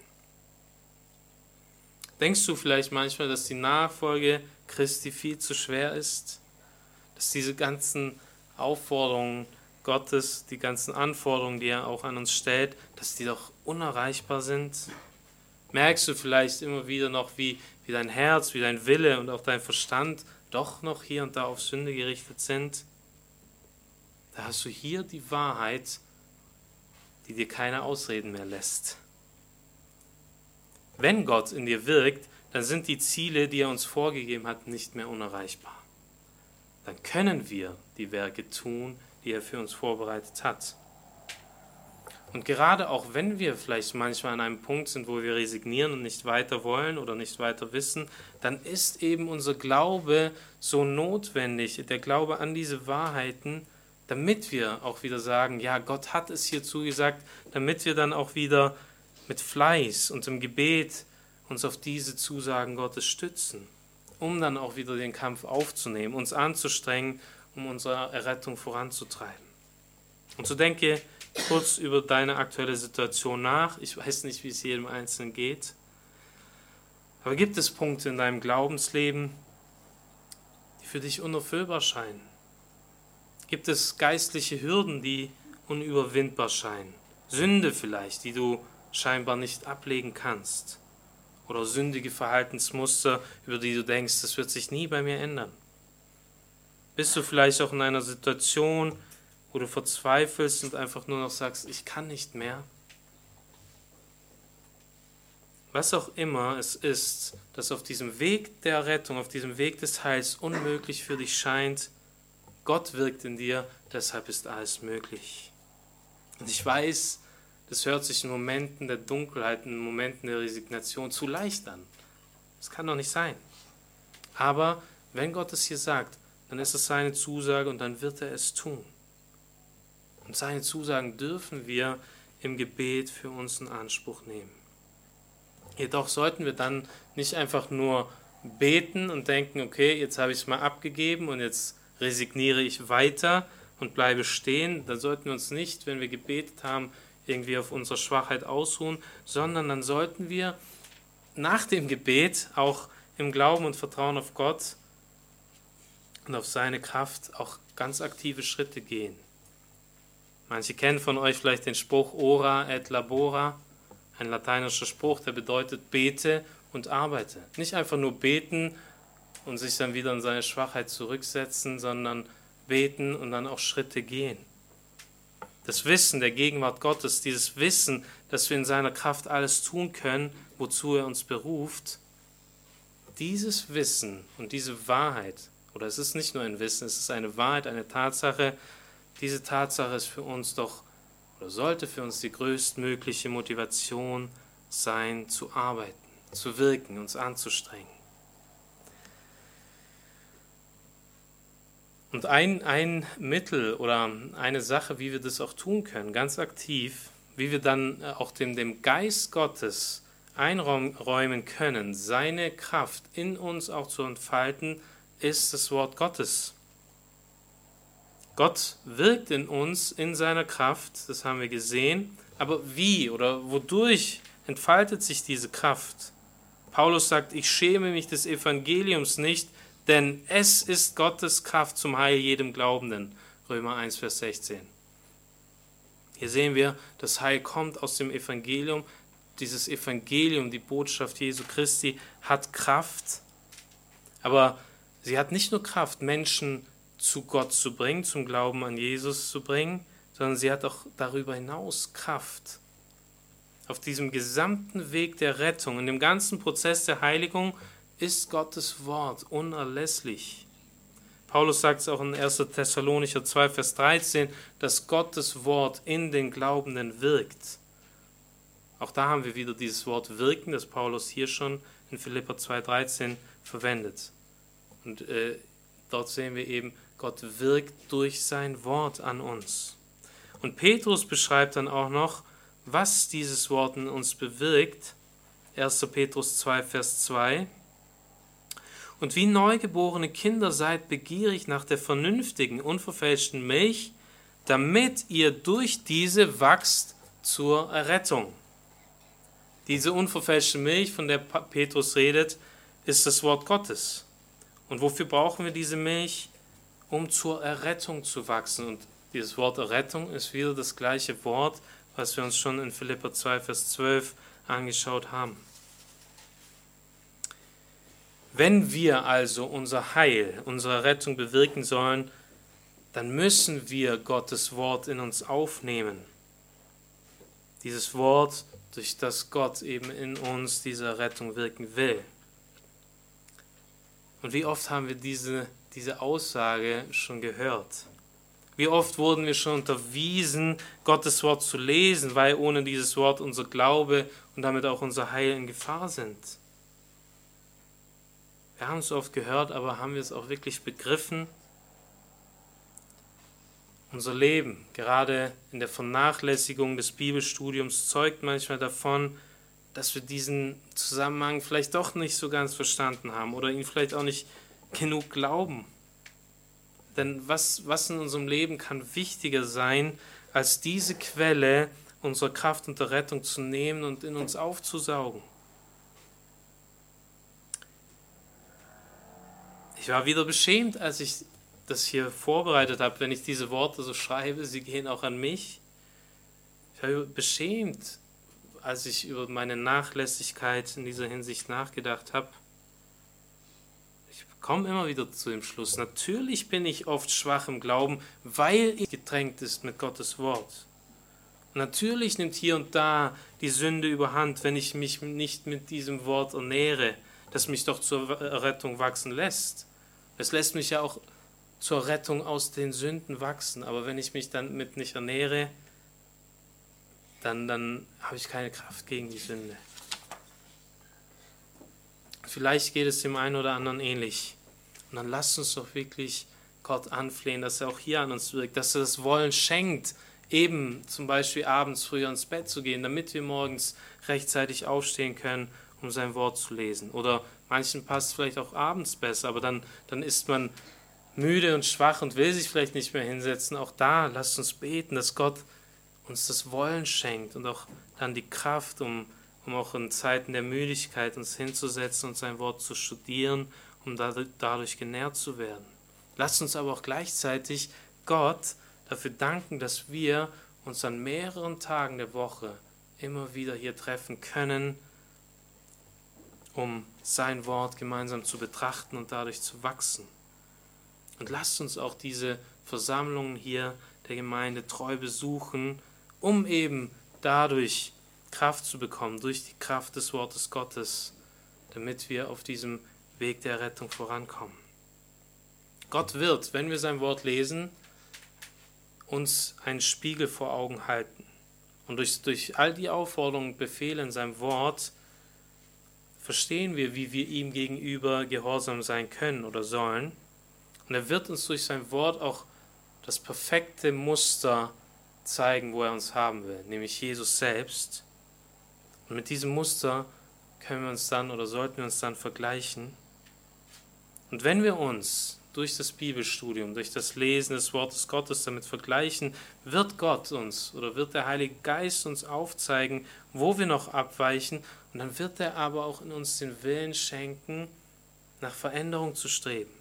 Denkst du vielleicht manchmal, dass die Nachfolge Christi viel zu schwer ist? Dass diese ganzen Aufforderungen Gottes, die ganzen Anforderungen, die er auch an uns stellt, dass die doch unerreichbar sind? Merkst du vielleicht immer wieder noch, wie, wie dein Herz, wie dein Wille und auch dein Verstand doch noch hier und da auf Sünde gerichtet sind? Da hast du hier die Wahrheit, die dir keine Ausreden mehr lässt. Wenn Gott in dir wirkt, dann sind die Ziele, die er uns vorgegeben hat, nicht mehr unerreichbar. Dann können wir die Werke tun, die er für uns vorbereitet hat. Und gerade auch wenn wir vielleicht manchmal an einem Punkt sind, wo wir resignieren und nicht weiter wollen oder nicht weiter wissen, dann ist eben unser Glaube so notwendig, der Glaube an diese Wahrheiten, damit wir auch wieder sagen, ja, Gott hat es hier zugesagt, damit wir dann auch wieder mit Fleiß und im Gebet uns auf diese Zusagen Gottes stützen, um dann auch wieder den Kampf aufzunehmen, uns anzustrengen, um unsere Errettung voranzutreiben. Und so denke kurz über deine aktuelle Situation nach. Ich weiß nicht, wie es jedem Einzelnen geht. Aber gibt es Punkte in deinem Glaubensleben, die für dich unerfüllbar scheinen? Gibt es geistliche Hürden, die unüberwindbar scheinen? Sünde vielleicht, die du scheinbar nicht ablegen kannst? Oder sündige Verhaltensmuster, über die du denkst, das wird sich nie bei mir ändern? Bist du vielleicht auch in einer Situation, wo du verzweifelst und einfach nur noch sagst, ich kann nicht mehr? Was auch immer es ist, das auf diesem Weg der Rettung, auf diesem Weg des Heils unmöglich für dich scheint, Gott wirkt in dir, deshalb ist alles möglich. Und ich weiß, das hört sich in Momenten der Dunkelheit, in Momenten der Resignation zu leicht an. Das kann doch nicht sein. Aber wenn Gott es hier sagt, dann ist es seine Zusage und dann wird er es tun. Und seine Zusagen dürfen wir im Gebet für uns in Anspruch nehmen. Jedoch sollten wir dann nicht einfach nur beten und denken, okay, jetzt habe ich es mal abgegeben und jetzt resigniere ich weiter und bleibe stehen. Dann sollten wir uns nicht, wenn wir gebetet haben, irgendwie auf unsere Schwachheit ausruhen, sondern dann sollten wir nach dem Gebet auch im Glauben und Vertrauen auf Gott und auf seine Kraft auch ganz aktive Schritte gehen. Manche kennen von euch vielleicht den Spruch Ora et labora, ein lateinischer Spruch, der bedeutet bete und arbeite. Nicht einfach nur beten und sich dann wieder in seine Schwachheit zurücksetzen, sondern beten und dann auch Schritte gehen. Das Wissen der Gegenwart Gottes, dieses Wissen, dass wir in seiner Kraft alles tun können, wozu er uns beruft, dieses Wissen und diese Wahrheit, oder es ist nicht nur ein Wissen, es ist eine Wahrheit, eine Tatsache, diese Tatsache ist für uns doch, oder sollte für uns die größtmögliche Motivation sein, zu arbeiten, zu wirken, uns anzustrengen. Und ein, ein Mittel oder eine Sache, wie wir das auch tun können, ganz aktiv, wie wir dann auch dem, dem Geist Gottes einräumen können, seine Kraft in uns auch zu entfalten, ist das Wort Gottes. Gott wirkt in uns in seiner Kraft, das haben wir gesehen, aber wie oder wodurch entfaltet sich diese Kraft? Paulus sagt, ich schäme mich des Evangeliums nicht, denn es ist Gottes Kraft zum Heil jedem Glaubenden. Römer eins, Vers sechzehn. Hier sehen wir, das Heil kommt aus dem Evangelium. Dieses Evangelium, die Botschaft Jesu Christi, hat Kraft, aber sie hat nicht nur Kraft, Menschen zu Gott zu bringen, zum Glauben an Jesus zu bringen, sondern sie hat auch darüber hinaus Kraft. Auf diesem gesamten Weg der Rettung, in dem ganzen Prozess der Heiligung, ist Gottes Wort unerlässlich. Paulus sagt es auch in erster Thessalonicher zwei, Vers dreizehn, dass Gottes Wort in den Glaubenden wirkt. Auch da haben wir wieder dieses Wort wirken, das Paulus hier schon in Philipper zwei, dreizehn verwendet. Und äh, dort sehen wir eben, Gott wirkt durch sein Wort an uns. Und Petrus beschreibt dann auch noch, was dieses Wort in uns bewirkt. erster Petrus zwei, Vers zwei. Und wie neugeborene Kinder seid begierig nach der vernünftigen, unverfälschten Milch, damit ihr durch diese wachst zur Errettung. Diese unverfälschte Milch, von der Petrus redet, ist das Wort Gottes. Und wofür brauchen wir diese Milch? Um zur Errettung zu wachsen. Und dieses Wort Errettung ist wieder das gleiche Wort, was wir uns schon in Philipper zwei, Vers zwölf angeschaut haben. Wenn wir also unser Heil, unsere Rettung bewirken sollen, dann müssen wir Gottes Wort in uns aufnehmen. Dieses Wort, durch das Gott eben in uns diese Rettung wirken will. Und wie oft haben wir diese, diese Aussage schon gehört? Wie oft wurden wir schon unterwiesen, Gottes Wort zu lesen, weil ohne dieses Wort unser Glaube und damit auch unser Heil in Gefahr sind? Wir haben es oft gehört, aber haben wir es auch wirklich begriffen? Unser Leben, gerade in der Vernachlässigung des Bibelstudiums, zeugt manchmal davon, dass wir diesen Zusammenhang vielleicht doch nicht so ganz verstanden haben oder ihn vielleicht auch nicht genug glauben. Denn was, was in unserem Leben kann wichtiger sein, als diese Quelle unserer Kraft und der Rettung zu nehmen und in uns aufzusaugen? Ich war wieder beschämt, als ich das hier vorbereitet habe, wenn ich diese Worte so schreibe, sie gehen auch an mich. Ich war beschämt, als ich über meine Nachlässigkeit in dieser Hinsicht nachgedacht habe. Ich komme immer wieder zu dem Schluss, natürlich bin ich oft schwach im Glauben, weil ich getränkt ist mit Gottes Wort. Und natürlich nimmt hier und da die Sünde überhand, wenn ich mich nicht mit diesem Wort ernähre, das mich doch zur Rettung wachsen lässt. Es lässt mich ja auch zur Rettung aus den Sünden wachsen, aber wenn ich mich dann mit nicht ernähre, dann, dann habe ich keine Kraft gegen die Sünde. Vielleicht geht es dem einen oder anderen ähnlich. Und dann lasst uns doch wirklich Gott anflehen, dass er auch hier an uns wirkt, dass er das Wollen schenkt, eben zum Beispiel abends früher ins Bett zu gehen, damit wir morgens rechtzeitig aufstehen können, um sein Wort zu lesen. Oder manchen passt es vielleicht auch abends besser, aber dann, dann ist man müde und schwach und will sich vielleicht nicht mehr hinsetzen. Auch da lasst uns beten, dass Gott uns das Wollen schenkt und auch dann die Kraft, um, um auch in Zeiten der Müdigkeit uns hinzusetzen und sein Wort zu studieren, um dadurch, dadurch genährt zu werden. Lasst uns aber auch gleichzeitig Gott dafür danken, dass wir uns an mehreren Tagen der Woche immer wieder hier treffen können, um sein Wort gemeinsam zu betrachten und dadurch zu wachsen. Und lasst uns auch diese Versammlungen hier der Gemeinde treu besuchen, um eben dadurch Kraft zu bekommen, durch die Kraft des Wortes Gottes, damit wir auf diesem Weg der Rettung vorankommen. Gott wird, wenn wir sein Wort lesen, uns einen Spiegel vor Augen halten. Und durch, durch all die Aufforderungen und Befehle in seinem Wort verstehen wir, wie wir ihm gegenüber gehorsam sein können oder sollen. Und er wird uns durch sein Wort auch das perfekte Muster zeigen, wo er uns haben will, nämlich Jesus selbst. Und mit diesem Muster können wir uns dann oder sollten wir uns dann vergleichen. Und wenn wir uns durch das Bibelstudium, durch das Lesen des Wortes Gottes damit vergleichen, wird Gott uns oder wird der Heilige Geist uns aufzeigen, wo wir noch abweichen, und dann wird er aber auch in uns den Willen schenken, nach Veränderung zu streben.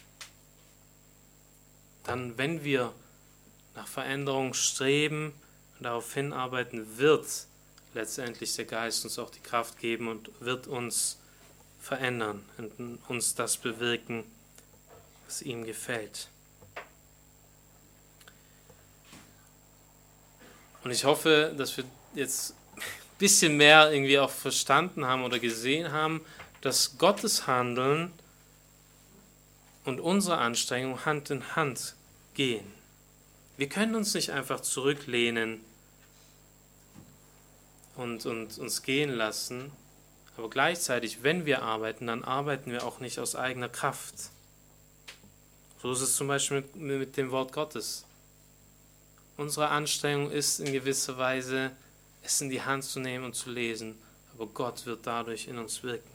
Dann, wenn wir nach Veränderung streben und darauf hinarbeiten, wird letztendlich der Geist uns auch die Kraft geben und wird uns verändern und uns das bewirken, was ihm gefällt. Und ich hoffe, dass wir jetzt ein bisschen mehr irgendwie auch verstanden haben oder gesehen haben, dass Gottes Handeln und unsere Anstrengung Hand in Hand gehen. Wir können uns nicht einfach zurücklehnen und, und uns gehen lassen, aber gleichzeitig, wenn wir arbeiten, dann arbeiten wir auch nicht aus eigener Kraft. So ist es zum Beispiel mit, mit dem Wort Gottes. Unsere Anstrengung ist in gewisser Weise, es in die Hand zu nehmen und zu lesen, aber Gott wird dadurch in uns wirken.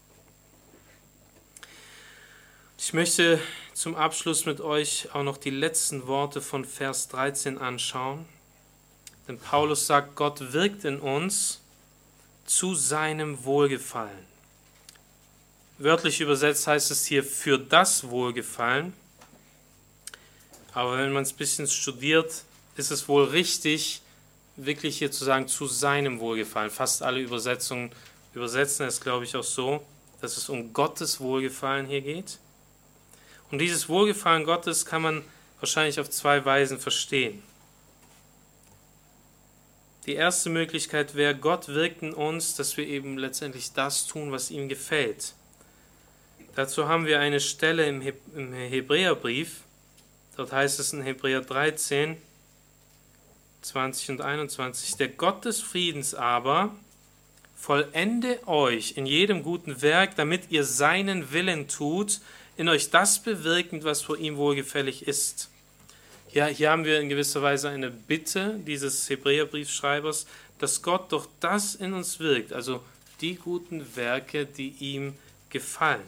Ich möchte zum Abschluss mit euch auch noch die letzten Worte von Vers dreizehn anschauen. Denn Paulus sagt, Gott wirkt in uns zu seinem Wohlgefallen. Wörtlich übersetzt heißt es hier für das Wohlgefallen. Aber wenn man es ein bisschen studiert, ist es wohl richtig, wirklich hier zu sagen, zu seinem Wohlgefallen. Fast alle Übersetzungen übersetzen es, glaube ich, auch so, dass es um Gottes Wohlgefallen hier geht. Und dieses Wohlgefallen Gottes kann man wahrscheinlich auf zwei Weisen verstehen. Die erste Möglichkeit wäre, Gott wirkt in uns, dass wir eben letztendlich das tun, was ihm gefällt. Dazu haben wir eine Stelle im, He- im Hebräerbrief. Dort heißt es in Hebräer dreizehn, zwanzig und einundzwanzig, der Gott des Friedens aber vollende euch in jedem guten Werk, damit ihr seinen Willen tut, in euch das bewirkend, was vor ihm wohlgefällig ist. Ja, hier haben wir in gewisser Weise eine Bitte dieses Hebräerbriefschreibers, dass Gott durch das in uns wirkt, also die guten Werke, die ihm gefallen.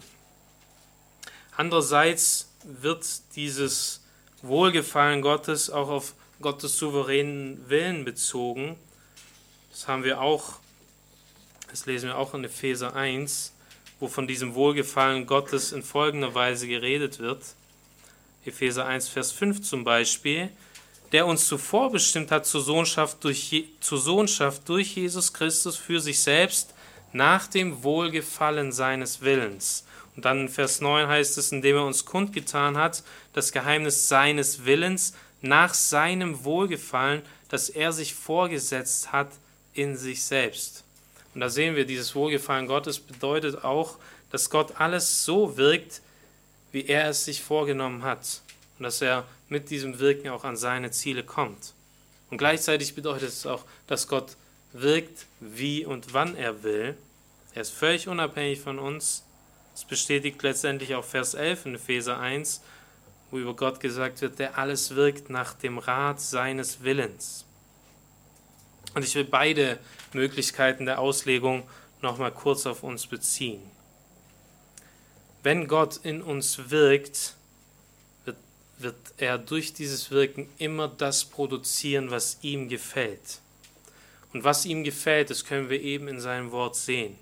Andererseits wird dieses Wohlgefallen Gottes auch auf Gottes souveränen Willen bezogen. Das haben wir auch, das lesen wir auch in Epheser eins, wo von diesem Wohlgefallen Gottes in folgender Weise geredet wird. Epheser eins, Vers fünf zum Beispiel, der uns zuvor bestimmt hat zur Sohnschaft durch, zur Sohnschaft durch Jesus Christus für sich selbst nach dem Wohlgefallen seines Willens. Und dann in Vers neun heißt es, indem er uns kundgetan hat, das Geheimnis seines Willens nach seinem Wohlgefallen, das er sich vorgesetzt hat in sich selbst. Und da sehen wir, dieses Wohlgefallen Gottes bedeutet auch, dass Gott alles so wirkt, wie er es sich vorgenommen hat. Und dass er mit diesem Wirken auch an seine Ziele kommt. Und gleichzeitig bedeutet es auch, dass Gott wirkt, wie und wann er will. Er ist völlig unabhängig von uns. Das bestätigt letztendlich auch Vers elf in Epheser eins, wo über Gott gesagt wird, der alles wirkt nach dem Rat seines Willens. Und ich will beide Möglichkeiten der Auslegung nochmal kurz auf uns beziehen. Wenn Gott in uns wirkt, wird, wird er durch dieses Wirken immer das produzieren, was ihm gefällt. Und was ihm gefällt, das können wir eben in seinem Wort sehen.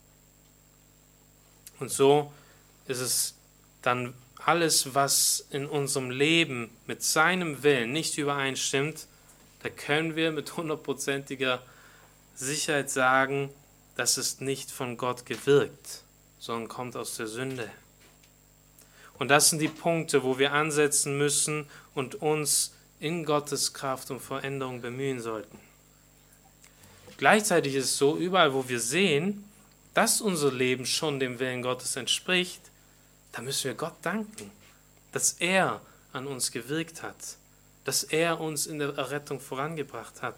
Und so ist es dann alles, was in unserem Leben mit seinem Willen nicht übereinstimmt, da können wir mit hundertprozentiger Sicherheit sagen, das ist nicht von Gott gewirkt, sondern kommt aus der Sünde. Und das sind die Punkte, wo wir ansetzen müssen und uns in Gottes Kraft um Veränderung bemühen sollten. Gleichzeitig ist es so, überall wo wir sehen, dass unser Leben schon dem Willen Gottes entspricht, da müssen wir Gott danken, dass er an uns gewirkt hat, dass er uns in der Errettung vorangebracht hat.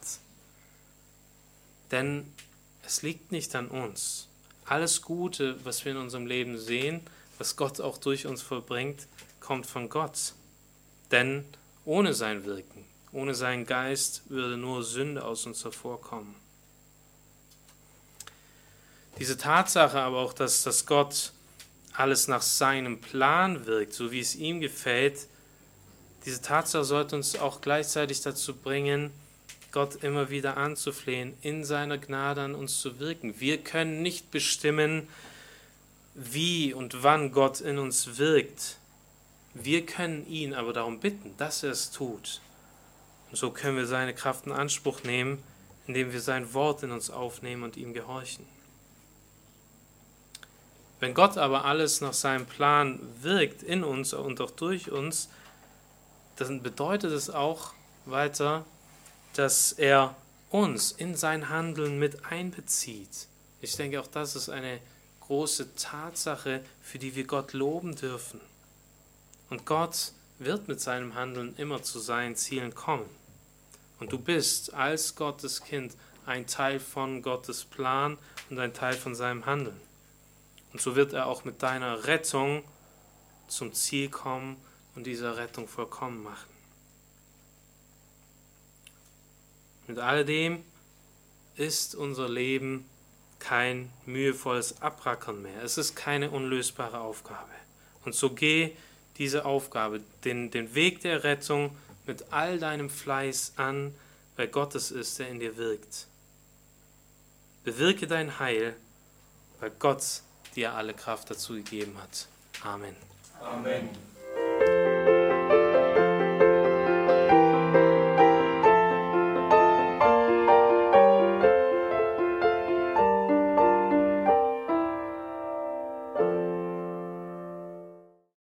Denn es liegt nicht an uns. Alles Gute, was wir in unserem Leben sehen, was Gott auch durch uns vollbringt, kommt von Gott. Denn ohne sein Wirken, ohne seinen Geist würde nur Sünde aus uns hervorkommen. Diese Tatsache aber auch, dass, dass Gott alles nach seinem Plan wirkt, so wie es ihm gefällt, diese Tatsache sollte uns auch gleichzeitig dazu bringen, Gott immer wieder anzuflehen, in seiner Gnade an uns zu wirken. Wir können nicht bestimmen, wie und wann Gott in uns wirkt. Wir können ihn aber darum bitten, dass er es tut. Und so können wir seine Kraft in Anspruch nehmen, indem wir sein Wort in uns aufnehmen und ihm gehorchen. Wenn Gott aber alles nach seinem Plan wirkt, in uns und auch durch uns, dann bedeutet es auch weiter, dass er uns in sein Handeln mit einbezieht. Ich denke, auch das ist eine große Tatsache, für die wir Gott loben dürfen. Und Gott wird mit seinem Handeln immer zu seinen Zielen kommen. Und du bist als Gottes Kind ein Teil von Gottes Plan und ein Teil von seinem Handeln. Und so wird er auch mit deiner Rettung zum Ziel kommen und diese Rettung vollkommen machen. Mit alledem ist unser Leben kein mühevolles Abrackern mehr. Es ist keine unlösbare Aufgabe. Und so geh diese Aufgabe, den, den Weg der Rettung mit all deinem Fleiß an, weil Gott es ist, der in dir wirkt. Bewirke dein Heil, weil Gott dir alle Kraft dazu gegeben hat. Amen. Amen.